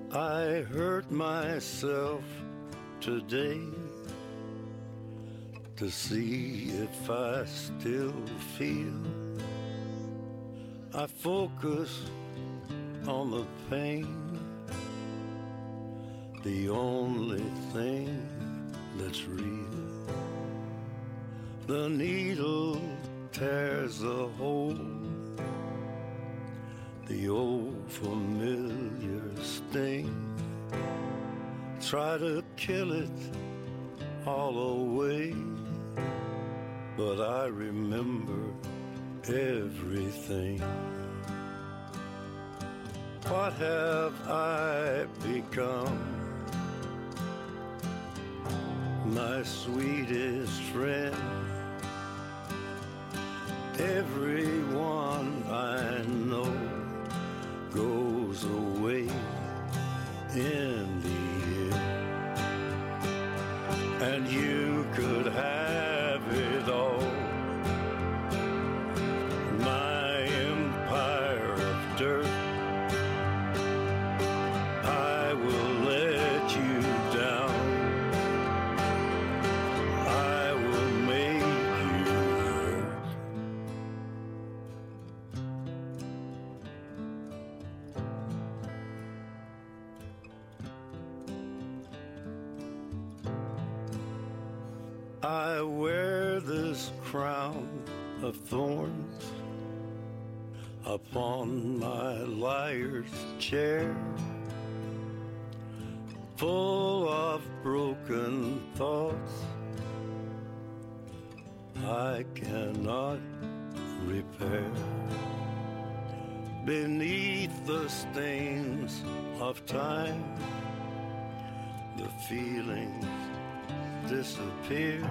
I hurt myself today to see if I still feel. I focus on the pain, the only thing that's real. The needle tears a hole, the old familiar sting. Try to kill it all away, but I remember everything. What have I become? My sweetest friend. Everyone I know goes away in the end, and you could have it all. My empire of dirt, I will let you down. I will make you hurt. I wear this crown of thorns upon my liar's chair, full of broken thoughts I cannot repair. Beneath the stains of time, the feelings disappear.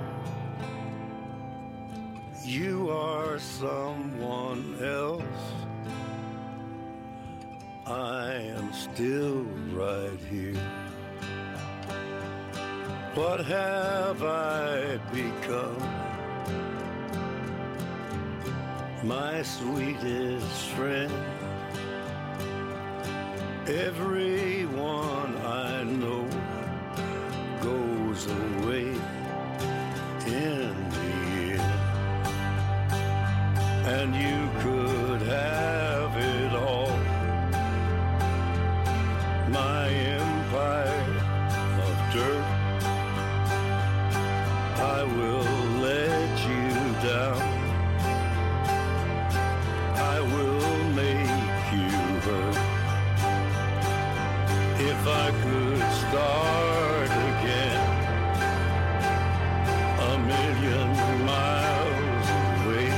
You are someone else, I am still right here. What have I become? My sweetest friend. Everyone I know goes away in the end, and you could have it all. My empire of dirt, I will let you down. I will make you hurt. If I could start again, a million miles away.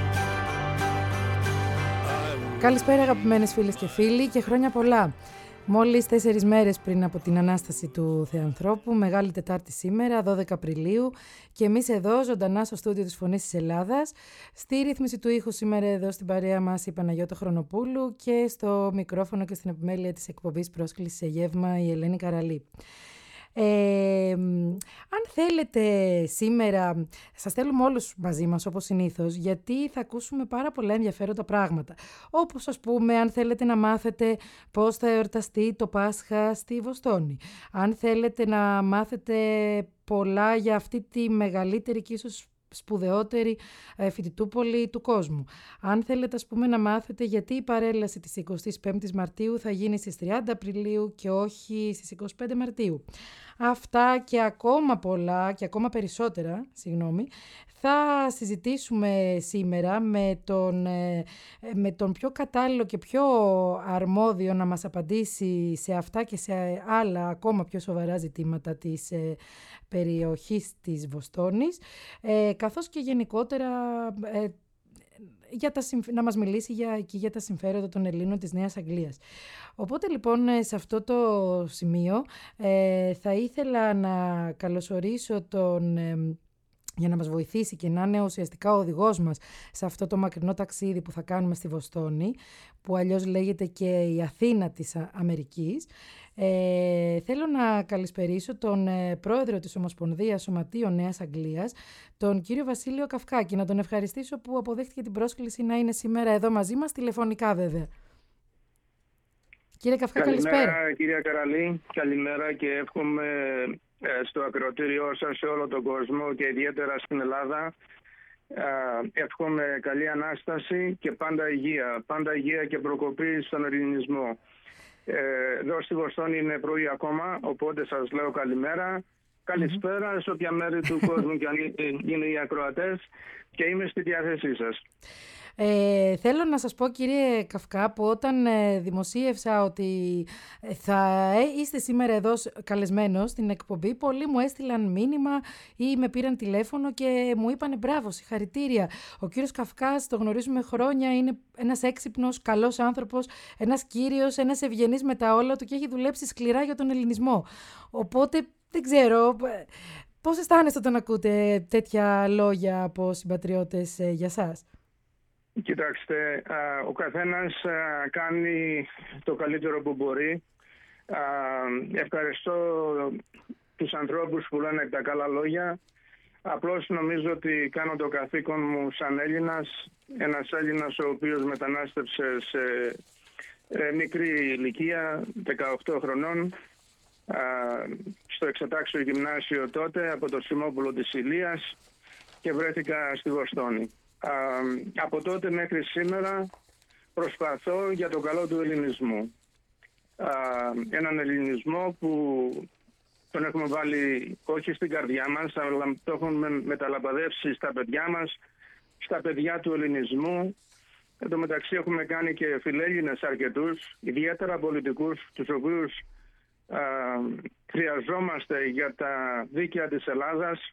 Καλησπέρα αγαπημένες φίλες και φίλοι και χρόνια πολλά. Μόλις 4 μέρες πριν από την Ανάσταση του Θεανθρώπου, Μεγάλη Τετάρτη σήμερα, 12 Απριλίου, και εμείς εδώ ζωντανά στο στούντιο της Φωνής της Ελλάδας. Στη ρύθμιση του ήχου σήμερα εδώ στην παρέα μας η Παναγιώτα Χρονοπούλου και στο μικρόφωνο και στην επιμέλεια της εκπομπής Πρόσκληση σε Γεύμα η Ελένη Καραλή. Αν θέλετε σήμερα, σας θέλουμε όλους μαζί μας όπως συνήθως, γιατί θα ακούσουμε πάρα πολλά ενδιαφέροντα πράγματα. Όπως ας πούμε, αν θέλετε να μάθετε πώς θα εορταστεί το Πάσχα στη Βοστόνη. Αν θέλετε να μάθετε πολλά για αυτή τη μεγαλύτερη και ίσως σπουδαιότερη φοιτητούπολη του κόσμου. Αν θέλετε ας πούμε να μάθετε γιατί η παρέλαση της 25ης Μαρτίου θα γίνει στις 30 Απριλίου και όχι στις 25 Μαρτίου. Αυτά και ακόμα πολλά και ακόμα περισσότερα, θα συζητήσουμε σήμερα με τον πιο κατάλληλο και πιο αρμόδιο να μας απαντήσει σε αυτά και σε άλλα ακόμα πιο σοβαρά ζητήματα της περιοχής της Βοστόνης, καθώς και γενικότερα να μας μιλήσει για τα συμφέροντα των Ελλήνων της Νέας Αγγλίας. Οπότε λοιπόν σε αυτό το σημείο θα ήθελα να καλωσορίσω για να μας βοηθήσει και να είναι ουσιαστικά ο οδηγός μας σε αυτό το μακρινό ταξίδι που θα κάνουμε στη Βοστόνη, που αλλιώς λέγεται και η Αθήνα της Αμερικής. Θέλω να καλησπερίσω τον πρόεδρο της Ομοσπονδίας Σωματείων Νέας Αγγλίας, τον κύριο Βασίλειο Καυκάκη, να τον ευχαριστήσω που αποδέχτηκε την πρόσκληση να είναι σήμερα εδώ μαζί μας, τηλεφωνικά βέβαια. Κύριε Καυκά, καλησπέρα. Καλημέρα κυρία Καραλή, καλημέρα και εύχομαι στο ακροατήριό σας σε όλο τον κόσμο και ιδιαίτερα στην Ελλάδα. Εύχομαι καλή Ανάσταση και πάντα υγεία και προκοπή στον ελληνισμό. Εδώ στη Βοστόνη είναι πρωί ακόμα, οπότε σας λέω καλημέρα. Καλησπέρα σε όποια μέρη του κόσμου και αν είναι οι ακροατές και είμαι στη διάθεσή σας. Θέλω να σας πω, κύριε Καυκά, που όταν δημοσίευσα ότι θα είστε σήμερα εδώ καλεσμένος στην εκπομπή, πολλοί μου έστειλαν μήνυμα ή με πήραν τηλέφωνο και μου είπανε μπράβο, συγχαρητήρια. Ο κύριος Καυκάς, το γνωρίζουμε χρόνια, είναι ένας έξυπνος, καλός άνθρωπος, ένας κύριος, ένας ευγενής με τα όλα του και έχει δουλέψει σκληρά για τον ελληνισμό. Οπότε δεν ξέρω, πώς αισθάνεστε όταν ακούτε τέτοια λόγια από συμπατριώτες για σας? Κοιτάξτε, ο καθένας κάνει το καλύτερο που μπορεί. Ευχαριστώ τους ανθρώπους που λένε τα καλά λόγια. Απλώς νομίζω ότι κάνω το καθήκον μου σαν Έλληνας. Ένας Έλληνας ο οποίος μετανάστευσε σε μικρή ηλικία, 18 χρονών, στο εξετάξιο γυμνάσιο τότε από το Σιμόπουλο της Ηλίας και βρέθηκα στη Βοστόνη. Από τότε μέχρι σήμερα προσπαθώ για το καλό του ελληνισμού. Έναν ελληνισμό που τον έχουμε βάλει όχι στην καρδιά μας, αλλά το έχουμε μεταλαμπαδεύσει στα παιδιά μας, στα παιδιά του ελληνισμού. Εν τω μεταξύ έχουμε κάνει και φιλέλληνες αρκετούς, ιδιαίτερα πολιτικούς, τους οποίους χρειαζόμαστε για τα δίκαια της Ελλάδας.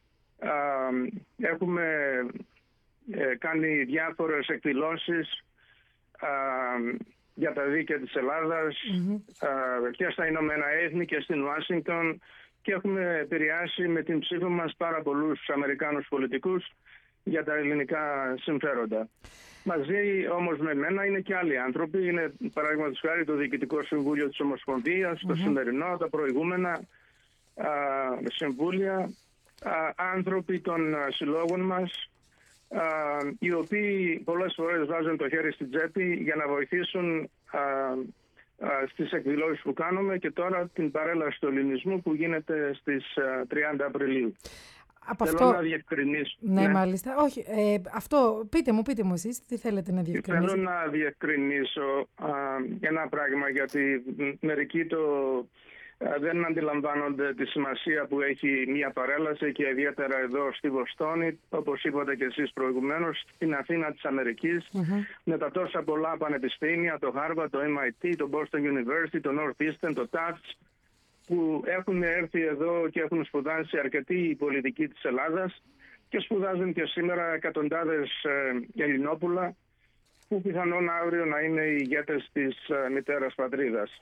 Έχουμε κάνει διάφορες εκδηλώσεις για τα δίκαια της Ελλάδας και στα Ηνωμένα Έθνη και στην Ουάσιγκτον και έχουμε επηρεάσει με την ψήφο μας πάρα πολλούς Αμερικάνους πολιτικούς για τα ελληνικά συμφέροντα. Μαζί όμως με μένα είναι και άλλοι άνθρωποι. Είναι παραδείγματος χάρη το Διοικητικό Συμβούλιο της Ομοσπονδίας, το σημερινό, τα προηγούμενα συμβούλια, άνθρωποι των συλλόγων μας, οι οποίοι πολλές φορές βάζουν το χέρι στην τσέπη για να βοηθήσουν στις εκδηλώσεις που κάνουμε και τώρα την παρέλαση του ελληνισμού που γίνεται στις 30 Απριλίου. Θέλω να διευκρινίσω. Ναι, μάλιστα. Όχι, αυτό πείτε μου εσείς τι θέλετε να διευκρινίσετε. Θέλω να διευκρινίσω ένα πράγμα, γιατί μερικοί δεν αντιλαμβάνονται τη σημασία που έχει μια παρέλαση και ιδιαίτερα εδώ στη Βοστόνη, όπως είπατε και εσείς προηγουμένως, στην Αθήνα της Αμερικής, με τα τόσα πολλά πανεπιστήμια, το Harvard, το MIT, το Boston University, το Northeastern, το Tufts, που έχουν έρθει εδώ και έχουν σπουδάσει αρκετοί πολιτικοί της Ελλάδας και σπουδάζουν και σήμερα εκατοντάδες Ελληνόπουλα που πιθανόν αύριο να είναι οι ηγέτες της μητέρας πατρίδας.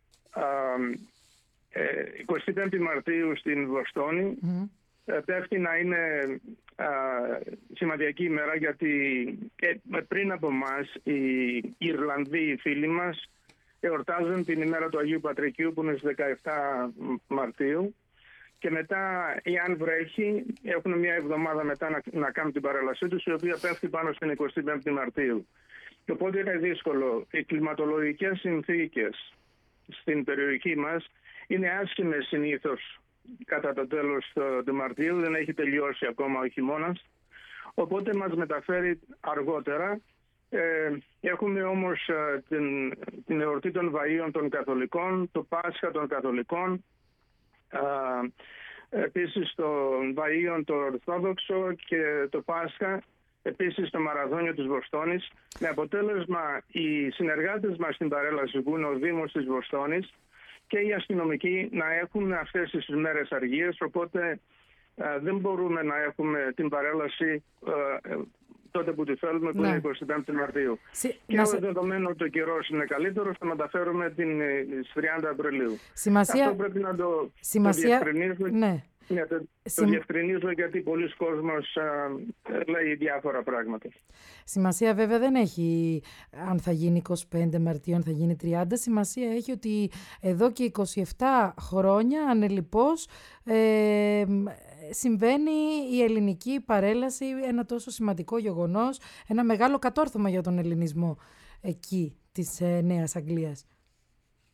25 Μαρτίου στην Βοστόνη πέφτει να είναι σημαντική ημέρα, γιατί πριν από εμάς οι Ιρλανδοί φίλοι μας εορτάζουν την ημέρα του Αγίου Πατρικίου που είναι στις 17 Μαρτίου και μετά, εάν βρέχει, έχουν μια εβδομάδα μετά να κάνουν την παρέλασή τους, η οποία πέφτει πάνω στην 25 Μαρτίου. Και οπότε είναι δύσκολο. Οι κλιματολογικές συνθήκες στην περιοχή μας είναι άσχημες συνήθως κατά το τέλος του Μαρτίου, δεν έχει τελειώσει ακόμα ο χειμώνας, οπότε μας μεταφέρει αργότερα. Έχουμε όμως την εορτή των Βαΐων των Καθολικών, το Πάσχα των Καθολικών, επίσης το Βαΐων το Ορθόδοξο και το Πάσχα, επίσης το Μαραθώνιο της Βοστόνης, με αποτέλεσμα οι συνεργάτες μας στην παρέλαση που είναι ο Δήμος της Βοστόνης και οι αστυνομικοί να έχουν αυτές τις μέρες αργίες, οπότε δεν μπορούμε να έχουμε την παρέλαση τότε που τη θέλουμε, που είναι 25 Μαρτίου. Και δεδομένου ότι ο καιρός είναι καλύτερος, θα μεταφέρουμε τις 30 Απριλίου. Αυτό πρέπει να το διευκρινίσουμε. Ναι. Το διευκρινίζω γιατί πολλοί κόσμος λέει διάφορα πράγματα. Σημασία βέβαια δεν έχει αν θα γίνει 25 Μαρτίου, αν θα γίνει 30. Σημασία έχει ότι εδώ και 27 χρόνια ανελιπώς συμβαίνει η ελληνική παρέλαση, ένα τόσο σημαντικό γεγονός, ένα μεγάλο κατόρθωμα για τον ελληνισμό εκεί της Νέας Αγγλίας.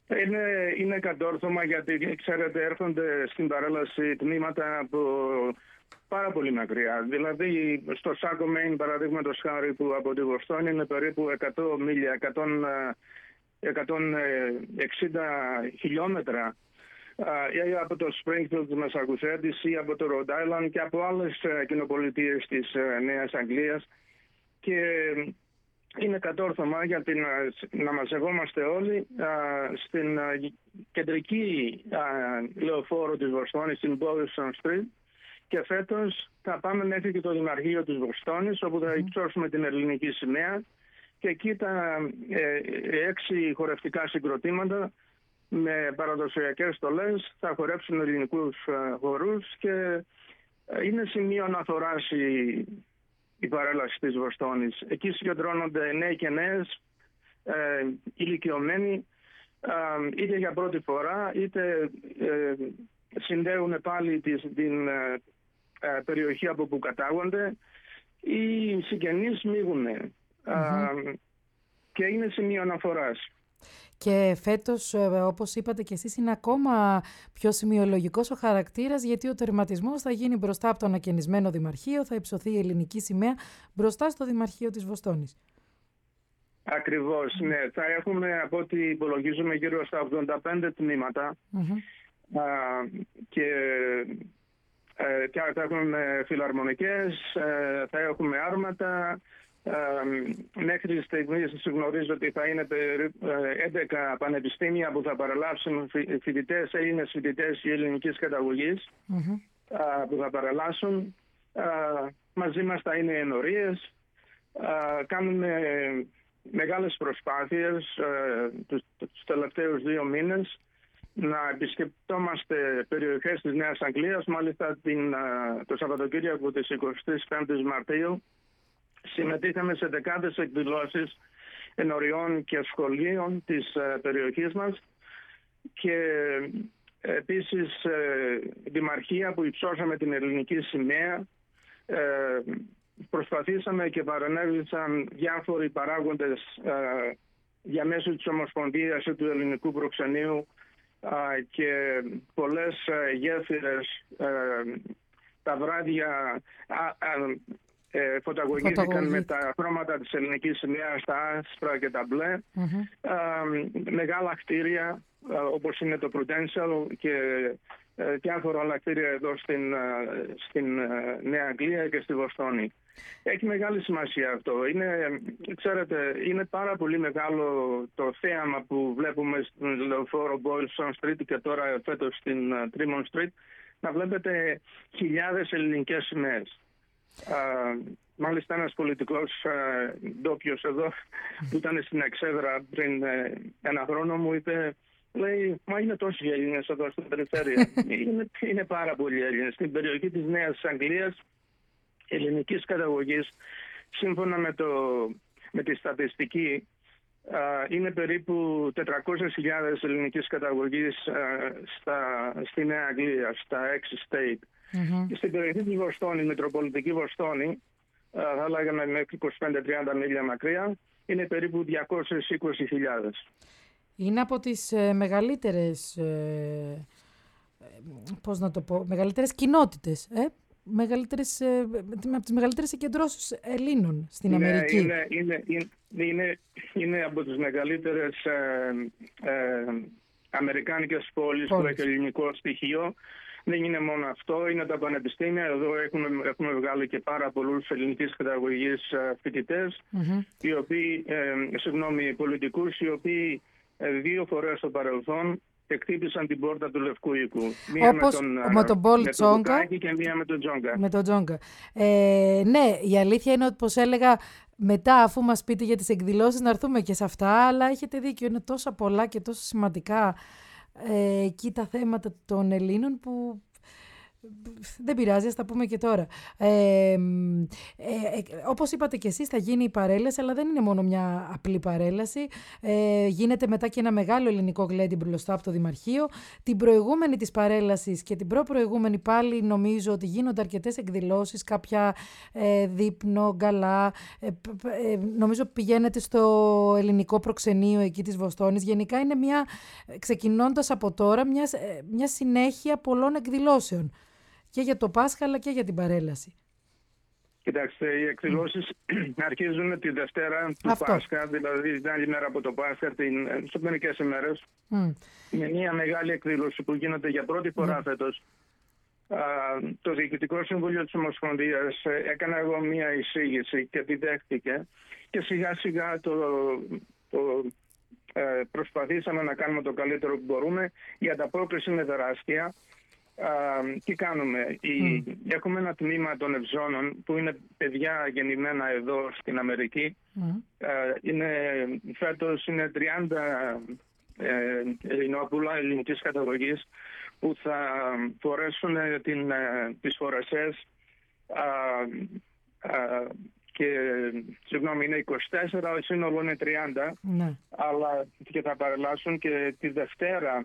Είναι κατόρθωμα, γιατί ξέρετε έρχονται στην παρέλαση τμήματα από πάρα πολύ μακριά. Δηλαδή στο Σάκο Μέιν, παραδείγματος χάρη, που από τη Βοστόνη είναι περίπου 100 μίλια, 160 χιλιόμετρα, ή από το Springfield της Μασακουσέτης ή από το Rhode Island και από άλλες κοινοπολιτείες της Νέας Αγγλίας, και είναι κατόρθωμα γιατί να μαζευόμαστε όλοι στην κεντρική λεωφόρο της Βοστόνης, στην Boylston Street, και φέτος θα πάμε μέχρι και το Δημαρχείο της Βοστόνης, όπου θα υψώσουμε την ελληνική σημαία, και εκεί τα 6 χορευτικά συγκροτήματα με παραδοσιακές στολές θα χορέψουν ελληνικούς χορούς, και είναι σημείο αναφοράς η παρέλαση της Βοστόνης. Εκεί συγκεντρώνονται νέοι και νέες, ηλικιωμένοι, είτε για πρώτη φορά, είτε συνδέουν πάλι την περιοχή από που κατάγονται, οι συγγενείς μίγουνε, και είναι σημείο αναφοράς. Και φέτος, όπως είπατε και εσείς, είναι ακόμα πιο σημειολογικός ο χαρακτήρας, γιατί ο τερματισμός θα γίνει μπροστά από το ανακαινισμένο Δημαρχείο, θα υψωθεί η ελληνική σημαία μπροστά στο Δημαρχείο της Βοστόνης. Ακριβώς, ναι. Θα έχουμε, από ό,τι υπολογίζουμε, γύρω στα 85 τμήματα, και θα έχουμε φιλαρμονικές, θα έχουμε άρματα. Μέχρι στιγμής γνωρίζω ότι θα είναι 11 πανεπιστήμια που θα παραλάβουν φοιτητές, Έλληνες φοιτητές ή ελληνικής καταγωγής, που θα παραλάσουν. Μαζί μας θα είναι ενορίες. Κάνουμε μεγάλες προσπάθειες τους τελευταίους 2 μήνες να επισκεπτόμαστε περιοχές της Νέας Αγγλίας. Μάλιστα το Σαββατοκύριακο της 25ης Μαρτίου συμμετείχαμε σε δεκάδες εκδηλώσεις ενωριών και σχολείων της περιοχής μας, και επίσης δημαρχία που υψώσαμε την ελληνική σημαία. Προσπαθήσαμε και παρενέβησαν διάφοροι παράγοντες για μέσω της Ομοσπονδίας του Ελληνικού Προξενείου, και πολλές γέφυρες τα βράδια φωταγωγήθηκαν με τα χρώματα της ελληνικής σημαίας, τα άσπρα και τα μπλε. Μεγάλα κτίρια όπως είναι το Prudential και διάφορα άλλα κτίρια εδώ στην Νέα Αγγλία και στη Βοστόνη. Έχει μεγάλη σημασία αυτό. Ξέρετε, είναι πάρα πολύ μεγάλο το θέαμα που βλέπουμε στην λεωφόρο Boylston Street και τώρα φέτος στην Tremont Street, να βλέπετε χιλιάδες ελληνικές σημαίες. Μάλιστα ένας πολιτικός ντόπιος εδώ που ήταν στην εξέδρα πριν 1 χρόνο μου είπε, λέει, μα είναι τόσοι Έλληνες εδώ στην περιφέρεια. Είναι πάρα πολλοί Έλληνες. Στην περιοχή της Νέας Αγγλίας ελληνικής καταγωγής, σύμφωνα με τη στατιστική, είναι περίπου 400.000 ελληνικής καταγωγής στη Νέα Αγγλία, στα 6 state. Και στην περιοχή της Βοστόνη, Μητροπολιτική Βοστόνη, θα λέγαμε μέχρι 25-30 μίλια μακριά, είναι περίπου 220.000. Είναι από τις μεγαλύτερες, μεγαλύτερες κοινότητες, από τις μεγαλύτερες συγκεντρώσεις Ελλήνων στην Αμερική. Είναι από τις μεγαλύτερες αμερικάνικες πόλεις που έχει ελληνικό στοιχείο. Δεν είναι μόνο αυτό, είναι τα πανεπιστήμια. Εδώ έχουμε βγάλει και πάρα πολλούς ελληνικής καταγωγής φοιτητές, πολιτικούς, οι οποίοι 2 φορές στο παρελθόν εκτύπησαν την πόρτα του Λευκού Οίκου. Μία με τον Πολ Τζόγκα και μία με τον Τζόγκα. Με τον Τζόγκα. Ναι, η αλήθεια είναι ότι, πως έλεγα, μετά αφού μας πείτε για τις εκδηλώσεις να έρθουμε και σε αυτά, αλλά έχετε δίκιο, είναι τόσα πολλά και τόσο σημαντικά εκεί τα θέματα των Ελλήνων που δεν πειράζει, ας τα πούμε και τώρα. Όπως είπατε και εσείς, θα γίνει η παρέλαση, αλλά δεν είναι μόνο μια απλή παρέλαση. Γίνεται μετά και ένα μεγάλο ελληνικό γλέντι μπροστά από το Δημαρχείο. Την προηγούμενη της παρέλασης και την προπροηγούμενη πάλι νομίζω ότι γίνονται αρκετές εκδηλώσεις, κάποια δείπνο, γκαλά. Νομίζω πηγαίνετε στο ελληνικό προξενείο εκεί της Βοστόνης. Γενικά είναι ξεκινώντας από τώρα, μια συνέχεια πολλών εκδηλώσεων. Και για το Πάσχα αλλά και για την παρέλαση. Κοιτάξτε, οι εκδηλώσεις αρχίζουν τη Δευτέρα του Πάσχα, δηλαδή την άλλη μέρα από το Πάσχα, σε μερικές ημέρες. Με μια μεγάλη εκδήλωση που γίνεται για πρώτη φορά φέτος. Το Διοικητικό Συμβούλιο της Ομοσπονδίας έκανα εγώ μια εισήγηση και τη δέχτηκε και σιγά σιγά προσπαθήσαμε να κάνουμε το καλύτερο που μπορούμε. Η ανταπόκριση είναι τεράστια. Τι κάνουμε? Έχουμε ένα τμήμα των Ευζώνων που είναι παιδιά γεννημένα εδώ στην Αμερική. Φέτος είναι 30 ελληνόπουλα ελληνικής καταγωγής που θα φορέσουν τις φορεσές και συγγνώμη, είναι 24, σύνολο είναι 30, αλλά και θα παρελάσουν και τη Δευτέρα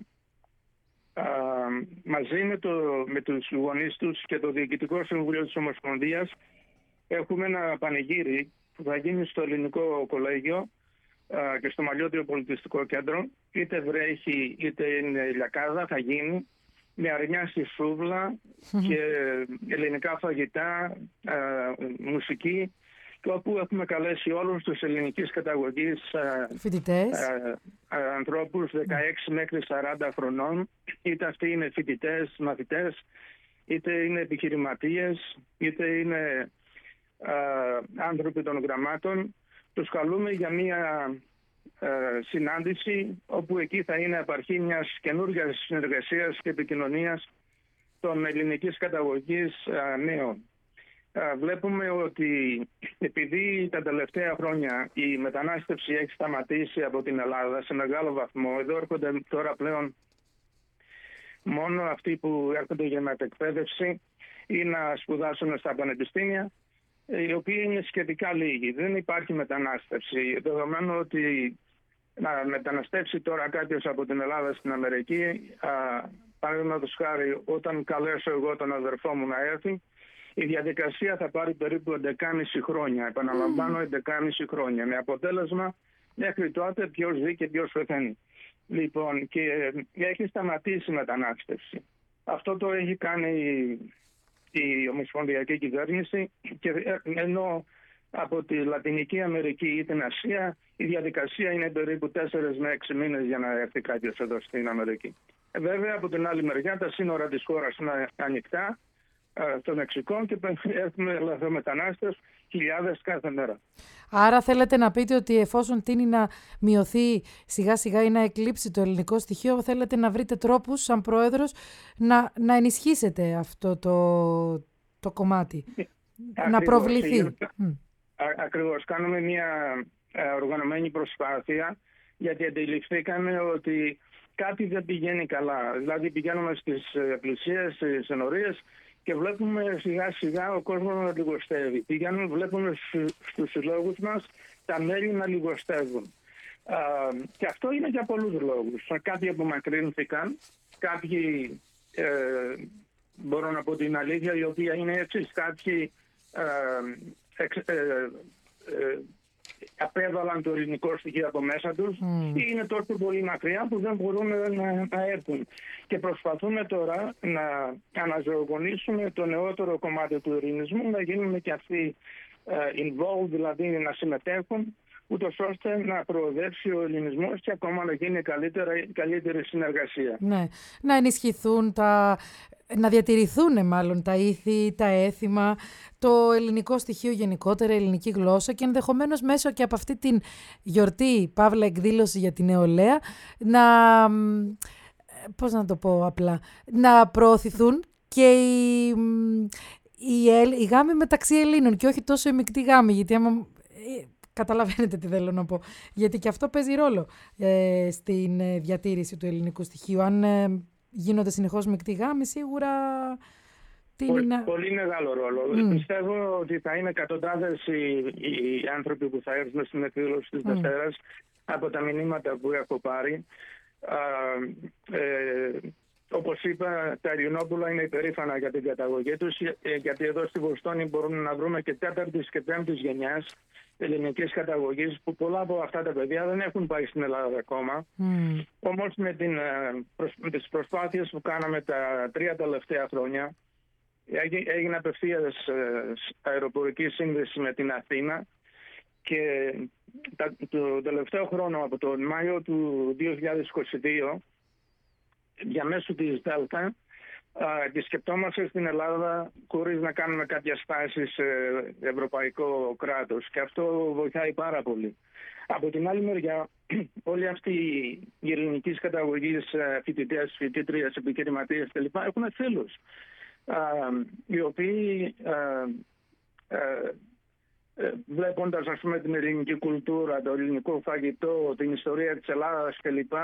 μαζί με τους γονείς τους και το Διοικητικό Συμβούλιο της Ομοσπονδίας έχουμε ένα πανηγύρι που θα γίνει στο Ελληνικό Κολέγιο και στο Μαλλιώτιο Πολιτιστικό Κέντρο. Είτε βρέχει είτε είναι ηλιακάδα, θα γίνει με αρνιά στη σούβλα και ελληνικά φαγητά, μουσική, και όπου έχουμε καλέσει όλους τους ελληνικής καταγωγής φοιτητές, ανθρώπους 16 μέχρι 40 χρονών, είτε αυτοί είναι φοιτητές, μαθητές, είτε είναι επιχειρηματίες, είτε είναι άνθρωποι των γραμμάτων. Τους καλούμε για μία συνάντηση όπου εκεί θα είναι απαρχή μιας καινούργιας συνεργασίας και επικοινωνίας των ελληνικής καταγωγής νέων. Βλέπουμε ότι επειδή τα τελευταία χρόνια η μετανάστευση έχει σταματήσει από την Ελλάδα σε μεγάλο βαθμό, εδώ έρχονται τώρα πλέον μόνο αυτοί που έρχονται για μετεκπαίδευση ή να σπουδάσουν στα πανεπιστήμια, οι οποίοι είναι σχετικά λίγοι. Δεν υπάρχει μετανάστευση. Δεδομένου ότι να μεταναστεύσει τώρα κάποιος από την Ελλάδα στην Αμερική, παραδείγματος χάρη, όταν καλέσω εγώ τον αδερφό μου να έρθει, η διαδικασία θα πάρει περίπου 11,5 χρόνια. Επαναλαμβάνω, 11,5 χρόνια. Με αποτέλεσμα μέχρι τότε ποιος ζει και ποιος πεθαίνει. Λοιπόν, και έχει σταματήσει η μετανάστευση. Αυτό το έχει κάνει η Ομοσπονδιακή Κυβέρνηση, και ενώ από τη Λατινική Αμερική ή την Ασία η διαδικασία είναι περίπου 4 με 6 μήνες για να έρθει κάποιος εδώ στην Αμερική. Βέβαια, από την άλλη μεριά τα σύνορα της χώρας είναι ανοιχτά στο Μεξικό και έχουμε λαθρομετανάστες χιλιάδες κάθε μέρα. Άρα θέλετε να πείτε ότι εφόσον τείνει να μειωθεί σιγά σιγά ή να εκλείψει το ελληνικό στοιχείο, θέλετε να βρείτε τρόπους σαν πρόεδρος να ενισχύσετε αυτό το κομμάτι, να προβληθεί. Ακριβώς. Κάνουμε μια οργανωμένη προσπάθεια, γιατί αντιληφθήκαμε ότι κάτι δεν πηγαίνει καλά. Δηλαδή πηγαίνουμε στις εκκλησίες, στις ενορίες και βλέπουμε σιγά σιγά ο κόσμος να λιγοστεύει. Βλέπουμε στους συλλόγους μας τα μέλη να λιγοστεύουν. Και αυτό είναι για πολλούς λόγους. Κάποιοι απομακρύνθηκαν, κάποιοι, μπορώ να πω την αλήθεια, η οποία είναι έτσι, κάποιοι απέβαλαν το ελληνικό στοιχείο από μέσα τους ή είναι τόσο πολύ μακριά που δεν μπορούν να έρθουν. Και προσπαθούμε τώρα να αναζωογονήσουμε το νεότερο κομμάτι του ελληνισμού, να γίνουμε και αυτοί involved, δηλαδή να συμμετέχουν, ούτως ώστε να προοδεύσει ο ελληνισμός και ακόμα να γίνει καλύτερη συνεργασία. Ναι, να ενισχυθούν να διατηρηθούν μάλλον τα ήθη, τα έθιμα, το ελληνικό στοιχείο γενικότερα, η ελληνική γλώσσα και ενδεχομένως μέσω και από αυτή την γιορτή, παύλα εκδήλωση για την νεολαία, πώς να το πω απλά, να προωθηθούν και οι γάμοι μεταξύ Ελλήνων και όχι τόσο οι μεικτοί γάμοι, γιατί καταλαβαίνετε τι θέλω να πω. Γιατί και αυτό παίζει ρόλο στην διατήρηση του ελληνικού στοιχείου. Αν γίνονται συνεχώς μεικτοί γάμοι, σίγουρα Πολύ μεγάλο ρόλο. Πιστεύω ότι θα είναι εκατοντάδες οι άνθρωποι που θα έρθουν στην εκδήλωση της Δευτέρας από τα μηνύματα που έχω πάρει. Όπως είπα, τα Ελληνόπουλα είναι υπερήφανα για την καταγωγή τους, γιατί εδώ στη Βοστόνη μπορούμε να βρούμε και τέταρτης και πέμπτης γενιάς ελληνικής καταγωγής, που πολλά από αυτά τα παιδιά δεν έχουν πάει στην Ελλάδα ακόμα. Όμως με τις προσπάθειες που κάναμε τα 3 τελευταία χρόνια, έγινε απευθείας αεροπορική σύνδεση με την Αθήνα, και το τελευταίο χρόνο, από τον Μάιο του 2022, διαμέσου της ΔΕΛΤΑ, επισκεπτόμαστε στην Ελλάδα χωρίς να κάνουμε κάποια στάση σε ευρωπαϊκό κράτος, και αυτό βοηθάει πάρα πολύ. Από την άλλη μεριά, όλοι αυτοί οι ελληνικής καταγωγής φοιτητές, φοιτήτριες, επιχειρηματίες κλπ. Έχουν φίλους, οι οποίοι βλέποντας, ας πούμε, την ελληνική κουλτούρα, το ελληνικό φαγητό, την ιστορία της Ελλάδας κλπ,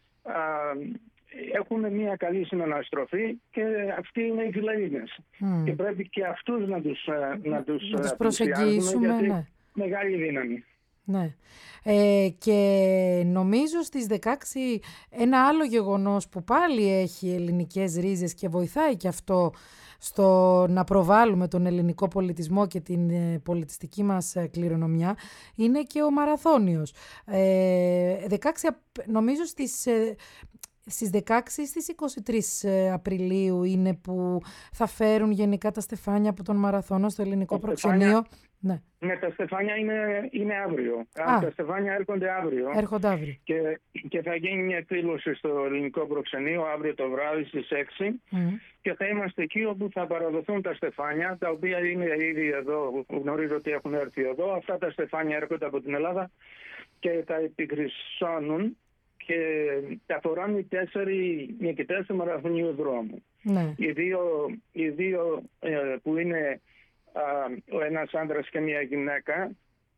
έχουν μια καλή συναναστροφή, και αυτοί είναι οι φιλέλληνες. Και πρέπει και αυτούς να τους προσεγγίσουμε, γιατί ναι. Μεγάλη δύναμη. Ναι. Και νομίζω στις 16 ένα άλλο γεγονός που πάλι έχει ελληνικές ρίζες και βοηθάει και αυτό στο να προβάλλουμε τον ελληνικό πολιτισμό και την πολιτιστική μας κληρονομιά, είναι και ο Μαραθώνιος. 16, νομίζω στις 16 ή στις 23 Απριλίου είναι που θα φέρουν γενικά τα στεφάνια από τον Μαραθώνα στο ελληνικό προξενείο. Ναι, τα στεφάνια είναι αύριο. Τα στεφάνια έρχονται αύριο. Και θα γίνει μια εκδήλωση στο ελληνικό προξενείο αύριο το βράδυ στις 6. Και θα είμαστε εκεί όπου θα παραδοθούν τα στεφάνια, τα οποία είναι ήδη εδώ. Γνωρίζω ότι έχουν έρθει εδώ. Αυτά τα στεφάνια έρχονται από την Ελλάδα και τα επιχρυσώνουν και τα φοράνε οι 4 νικητές του μαραθωνίου δρόμου. Ναι. Οι δύο που είναι ο ένας άντρας και μια γυναίκα,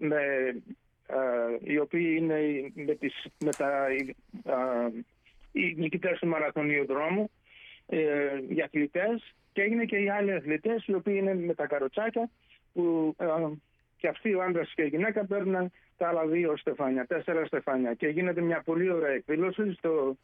οι οποίοι είναι οι νικητές του μαραθωνίου δρόμου, οι αθλητές, και είναι και οι άλλοι αθλητές, οι οποίοι είναι με τα καροτσάκια, που και αυτοί, ο άντρας και η γυναίκα, παίρνουν τα άλλα 2 στεφάνια, 4 στεφάνια, και γίνεται μια πολύ ωραία εκδήλωση στο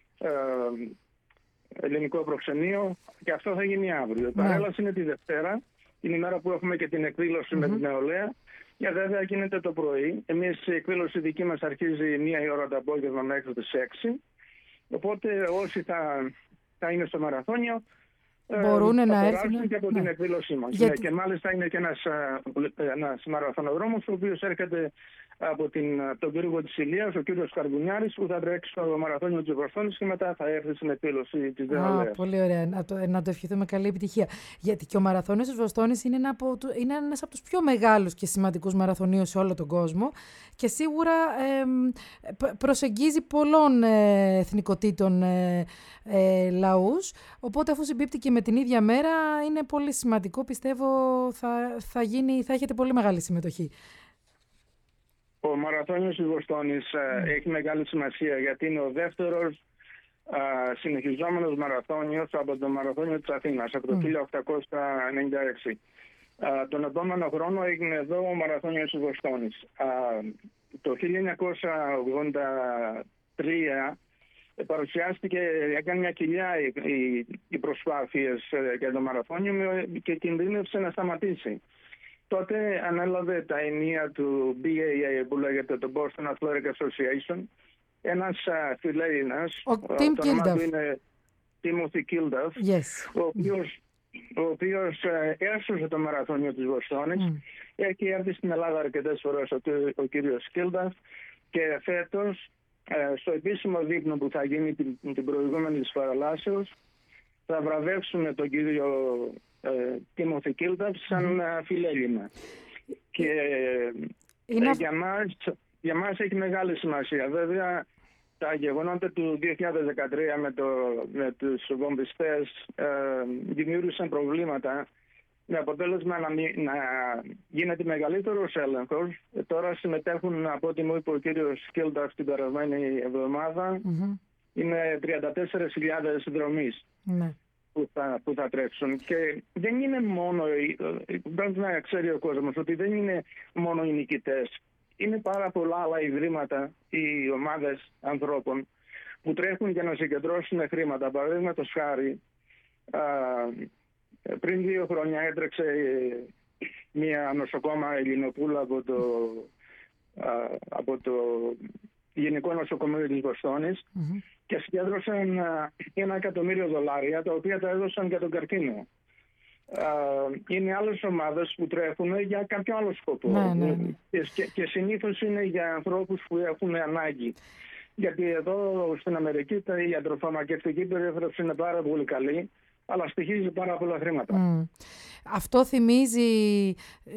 ελληνικό προξενείο, και αυτό θα γίνει αύριο. Η παρέλαση είναι τη Δευτέρα, την ημέρα που έχουμε και την εκδήλωση με την νεολαία. Και βέβαια γίνεται το πρωί. Εμείς η εκδήλωση δική μας αρχίζει 1 η ώρα το απόγευμα μέχρι τις 6. Οπότε όσοι θα είναι στο Μαραθώνιο μπορούν να έρθουν και από την εκδήλωσή μας. Και μάλιστα είναι και ένας μαραθωνοδρόμος, ο οποίος έρχεται από τον πύργο της Ηλίας, ο κύριος Καρβουνιάρης, που θα τρέξει στο Μαραθώνιο της Βοστόνης και μετά θα έρθει στην εκδήλωση της νεολαίας. Πολύ ωραία. Να το ευχηθούμε καλή επιτυχία. Γιατί και ο Μαραθώνιος της Βοστόνης είναι ένας από τους πιο μεγάλους και σημαντικούς μαραθωνίους σε όλο τον κόσμο, και σίγουρα προσεγγίζει πολλών εθνικοτήτων λαούς. Οπότε, αφού συμπίπτει και με την ίδια μέρα, είναι πολύ σημαντικό. Πιστεύω θα έχετε πολύ μεγάλη συμμετοχή. Ο Μαραθώνιος της Βοστόνης έχει μεγάλη σημασία, γιατί είναι ο δεύτερος συνεχιζόμενος μαραθώνιος από το Μαραθώνιο της Αθήνας, από το 1896. Τον επόμενο χρόνο έγινε εδώ ο Μαραθώνιος της Βοστόνης. Το 1983 παρουσιάστηκε, έκανε μια κοιλιά οι προσπάθειες για το Μαραθώνιο και κινδύνευσε να σταματήσει. Τότε ανέλαβε τα ενία του BAA, που λέγεται το Boston Athletic Association, ένας φιλέλληνας, το όνομα του είναι Timothy Kilduff, ο οποίος έσωσε το Μαραθώνιο της Βοστόνης. Έχει έρθει στην Ελλάδα αρκετές φορές ο κύριος Kilduff, και φέτος στο επίσημο δείπνο που θα γίνει την προηγούμενη της παραλάσεως θα βραβεύσουμε τον κύριο Timothy Kilduff σαν φιλέλληνα. Και για μας έχει μεγάλη σημασία. Βέβαια, τα γεγονότα του 2013 με τους βομβιστές δημιούργησαν προβλήματα, με αποτέλεσμα να γίνεται μεγαλύτερος έλεγχος. Τώρα συμμετέχουν, από ό,τι μου είπε ο κύριος Kilduff την περασμένη εβδομάδα, είναι 34.000 συνδρομείς. που θα τρέξουν. Και δεν είναι μόνο, πρέπει να ξέρει ο κόσμος ότι δεν είναι μόνο οι νικητές. Είναι πάρα πολλά άλλα ιδρύματα, οι ομάδες ανθρώπων που τρέχουν για να συγκεντρώσουν χρήματα. Παραδείγματος χάρη, πριν 2 χρόνια έτρεξε μια νοσοκόμα Ελληνοπούλα από το Γενικό Νοσοκομείο της Βοστόνης και συγκέντρωσαν $1 εκατομμύριο, τα οποία τα έδωσαν για τον καρκίνο. Είναι άλλες ομάδες που τρέχουν για κάποιο άλλο σκοπό. Ναι. Και συνήθως είναι για ανθρώπους που έχουν ανάγκη. Γιατί εδώ στην Αμερική η ιατροφαρμακευτική περίθαλψη είναι πάρα πολύ καλή, αλλά στοιχίζει πάρα πολλά χρήματα. Αυτό θυμίζει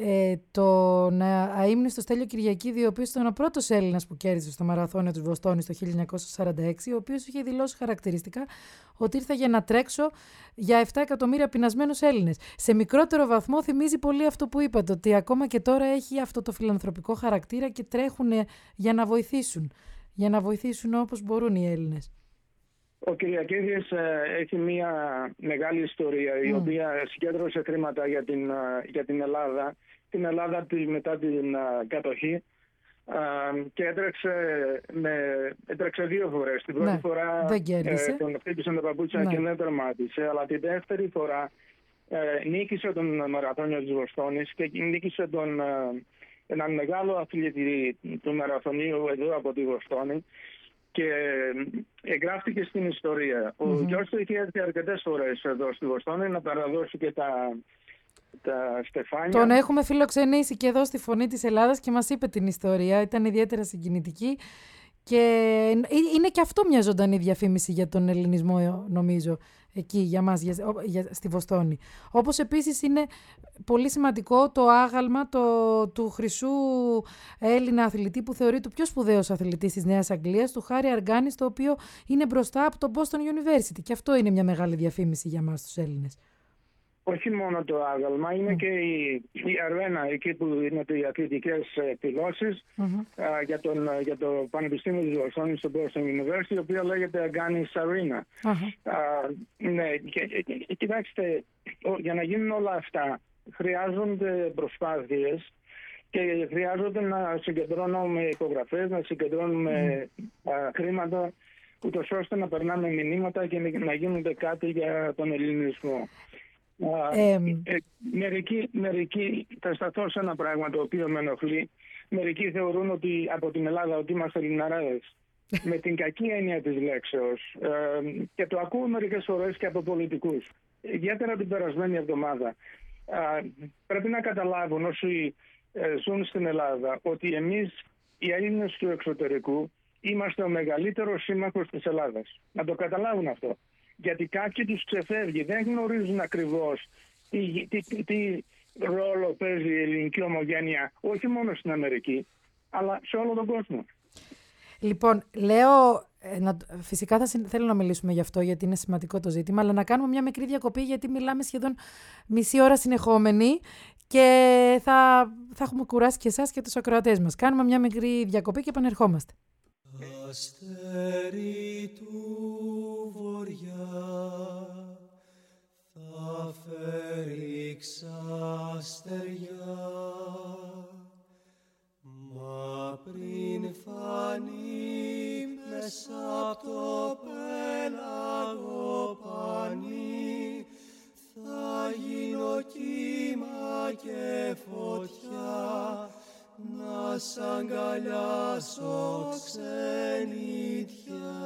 τον αείμνηστο Στέλιο Κυριακίδη, ο οποίος ήταν ο πρώτος Έλληνας που κέρδισε στο μαραθώνιο της Βοστόνης το 1946, ο οποίος είχε δηλώσει χαρακτηριστικά ότι ήρθα για να τρέξω για 7 εκατομμύρια πεινασμένους Έλληνες. Σε μικρότερο βαθμό θυμίζει πολύ αυτό που είπατε, ότι ακόμα και τώρα έχει αυτό το φιλανθρωπικό χαρακτήρα και τρέχουν για να βοηθήσουν. Για να βοηθήσουν όπως μπορούν οι Έλληνες. Ο Κυριακίδης έχει μια μεγάλη ιστορία, η οποία συγκέντρωσε χρήματα για την Ελλάδα. Την Ελλάδα μετά την κατοχή και έτρεξε 2 φορές. Την πρώτη φορά τον χτύπησαν τα παπούτσια και δεν τερμάτισε, αλλά την δεύτερη φορά νίκησε τον μαραθώνιο της Βοστόνης και νίκησε έναν μεγάλο αθλητή του μαραθωνίου εδώ από τη Βοστόνη και εγγράφτηκε στην ιστορία. Ο Γιώργος είχε έρθει αρκετές φορές εδώ στη Βοστόνη να παραδώσει και τα στεφάνια. Τον έχουμε φιλοξενήσει και εδώ στη Φωνή της Ελλάδας και μας είπε την ιστορία. Ήταν ιδιαίτερα συγκινητική και είναι και αυτό μια ζωντανή διαφήμιση για τον ελληνισμό, νομίζω, εκεί για μας, στη Βοστόνη. Όπως επίσης είναι πολύ σημαντικό το άγαλμα του χρυσού Έλληνα αθλητή που θεωρείται ο πιο σπουδαίος αθλητής της Νέας Αγγλίας, του Χάρη Αργάνη, το οποίο είναι μπροστά από το Boston University. Και αυτό είναι μια μεγάλη διαφήμιση για μας τους Έλληνες. Όχι μόνο το άγαλμα, είναι και η αρένα, εκεί που είναι οι αθλητικές εκδηλώσεις για το Πανεπιστήμιο της Βοστόνης στο Boston University, η οποία λέγεται Agganney's Arena. Ναι, και κοιτάξτε, για να γίνουν όλα αυτά χρειάζονται προσπάθειες και χρειάζονται να συγκεντρώνουμε υπογραφές, να συγκεντρώνουμε χρήματα, ούτως ώστε να περνάμε μηνύματα και να γίνονται κάτι για τον ελληνισμό. Μερικοί θα σταθώ σε ένα πράγμα το οποίο με ενοχλεί. Μερικοί θεωρούν ότι από την Ελλάδα ότι είμαστε Ελληναράδες. Με την κακή έννοια της λέξεως. Και το ακούω μερικές φορές και από πολιτικούς. Ιδιαίτερα την περασμένη εβδομάδα. Πρέπει να καταλάβουν όσοι ζουν στην Ελλάδα ότι εμείς οι Έλληνες του εξωτερικού είμαστε ο μεγαλύτερος σύμμαχος της Ελλάδας. Να το καταλάβουν αυτό. Γιατί κάποιοι τους ξεφεύγει, δεν γνωρίζουν ακριβώς τι ρόλο παίζει η ελληνική ομογένεια, όχι μόνο στην Αμερική, αλλά σε όλο τον κόσμο. Λοιπόν, λέω, φυσικά θέλω να μιλήσουμε γι' αυτό, γιατί είναι σημαντικό το ζήτημα, αλλά να κάνουμε μια μικρή διακοπή, γιατί μιλάμε σχεδόν μισή ώρα συνεχόμενη και θα έχουμε κουράσει και εσάς και τους ακροατές μας. Κάνουμε μια μικρή διακοπή και επανερχόμαστε. Αστέρι του βοριά θα φέρει ξαστεριά, μα πριν φανεί μέσα απ' το πέλαγο πανί, θα γίνω κύμα και φωτιά, να σ' αγκαλιάσω ξενιτιά.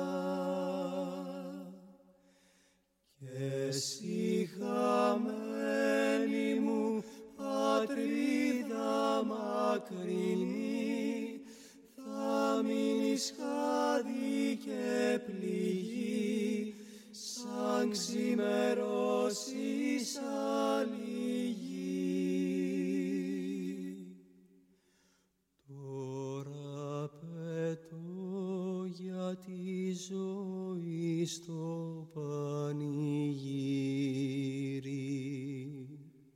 Και εσύ χαμένη μου πατρίδα μακρινή, θα μείνεις χάδι και πληγή, σαν ξημερώσεις άλλη γη. Τώρα πετώ για τη ζωή στο πανηγύρι.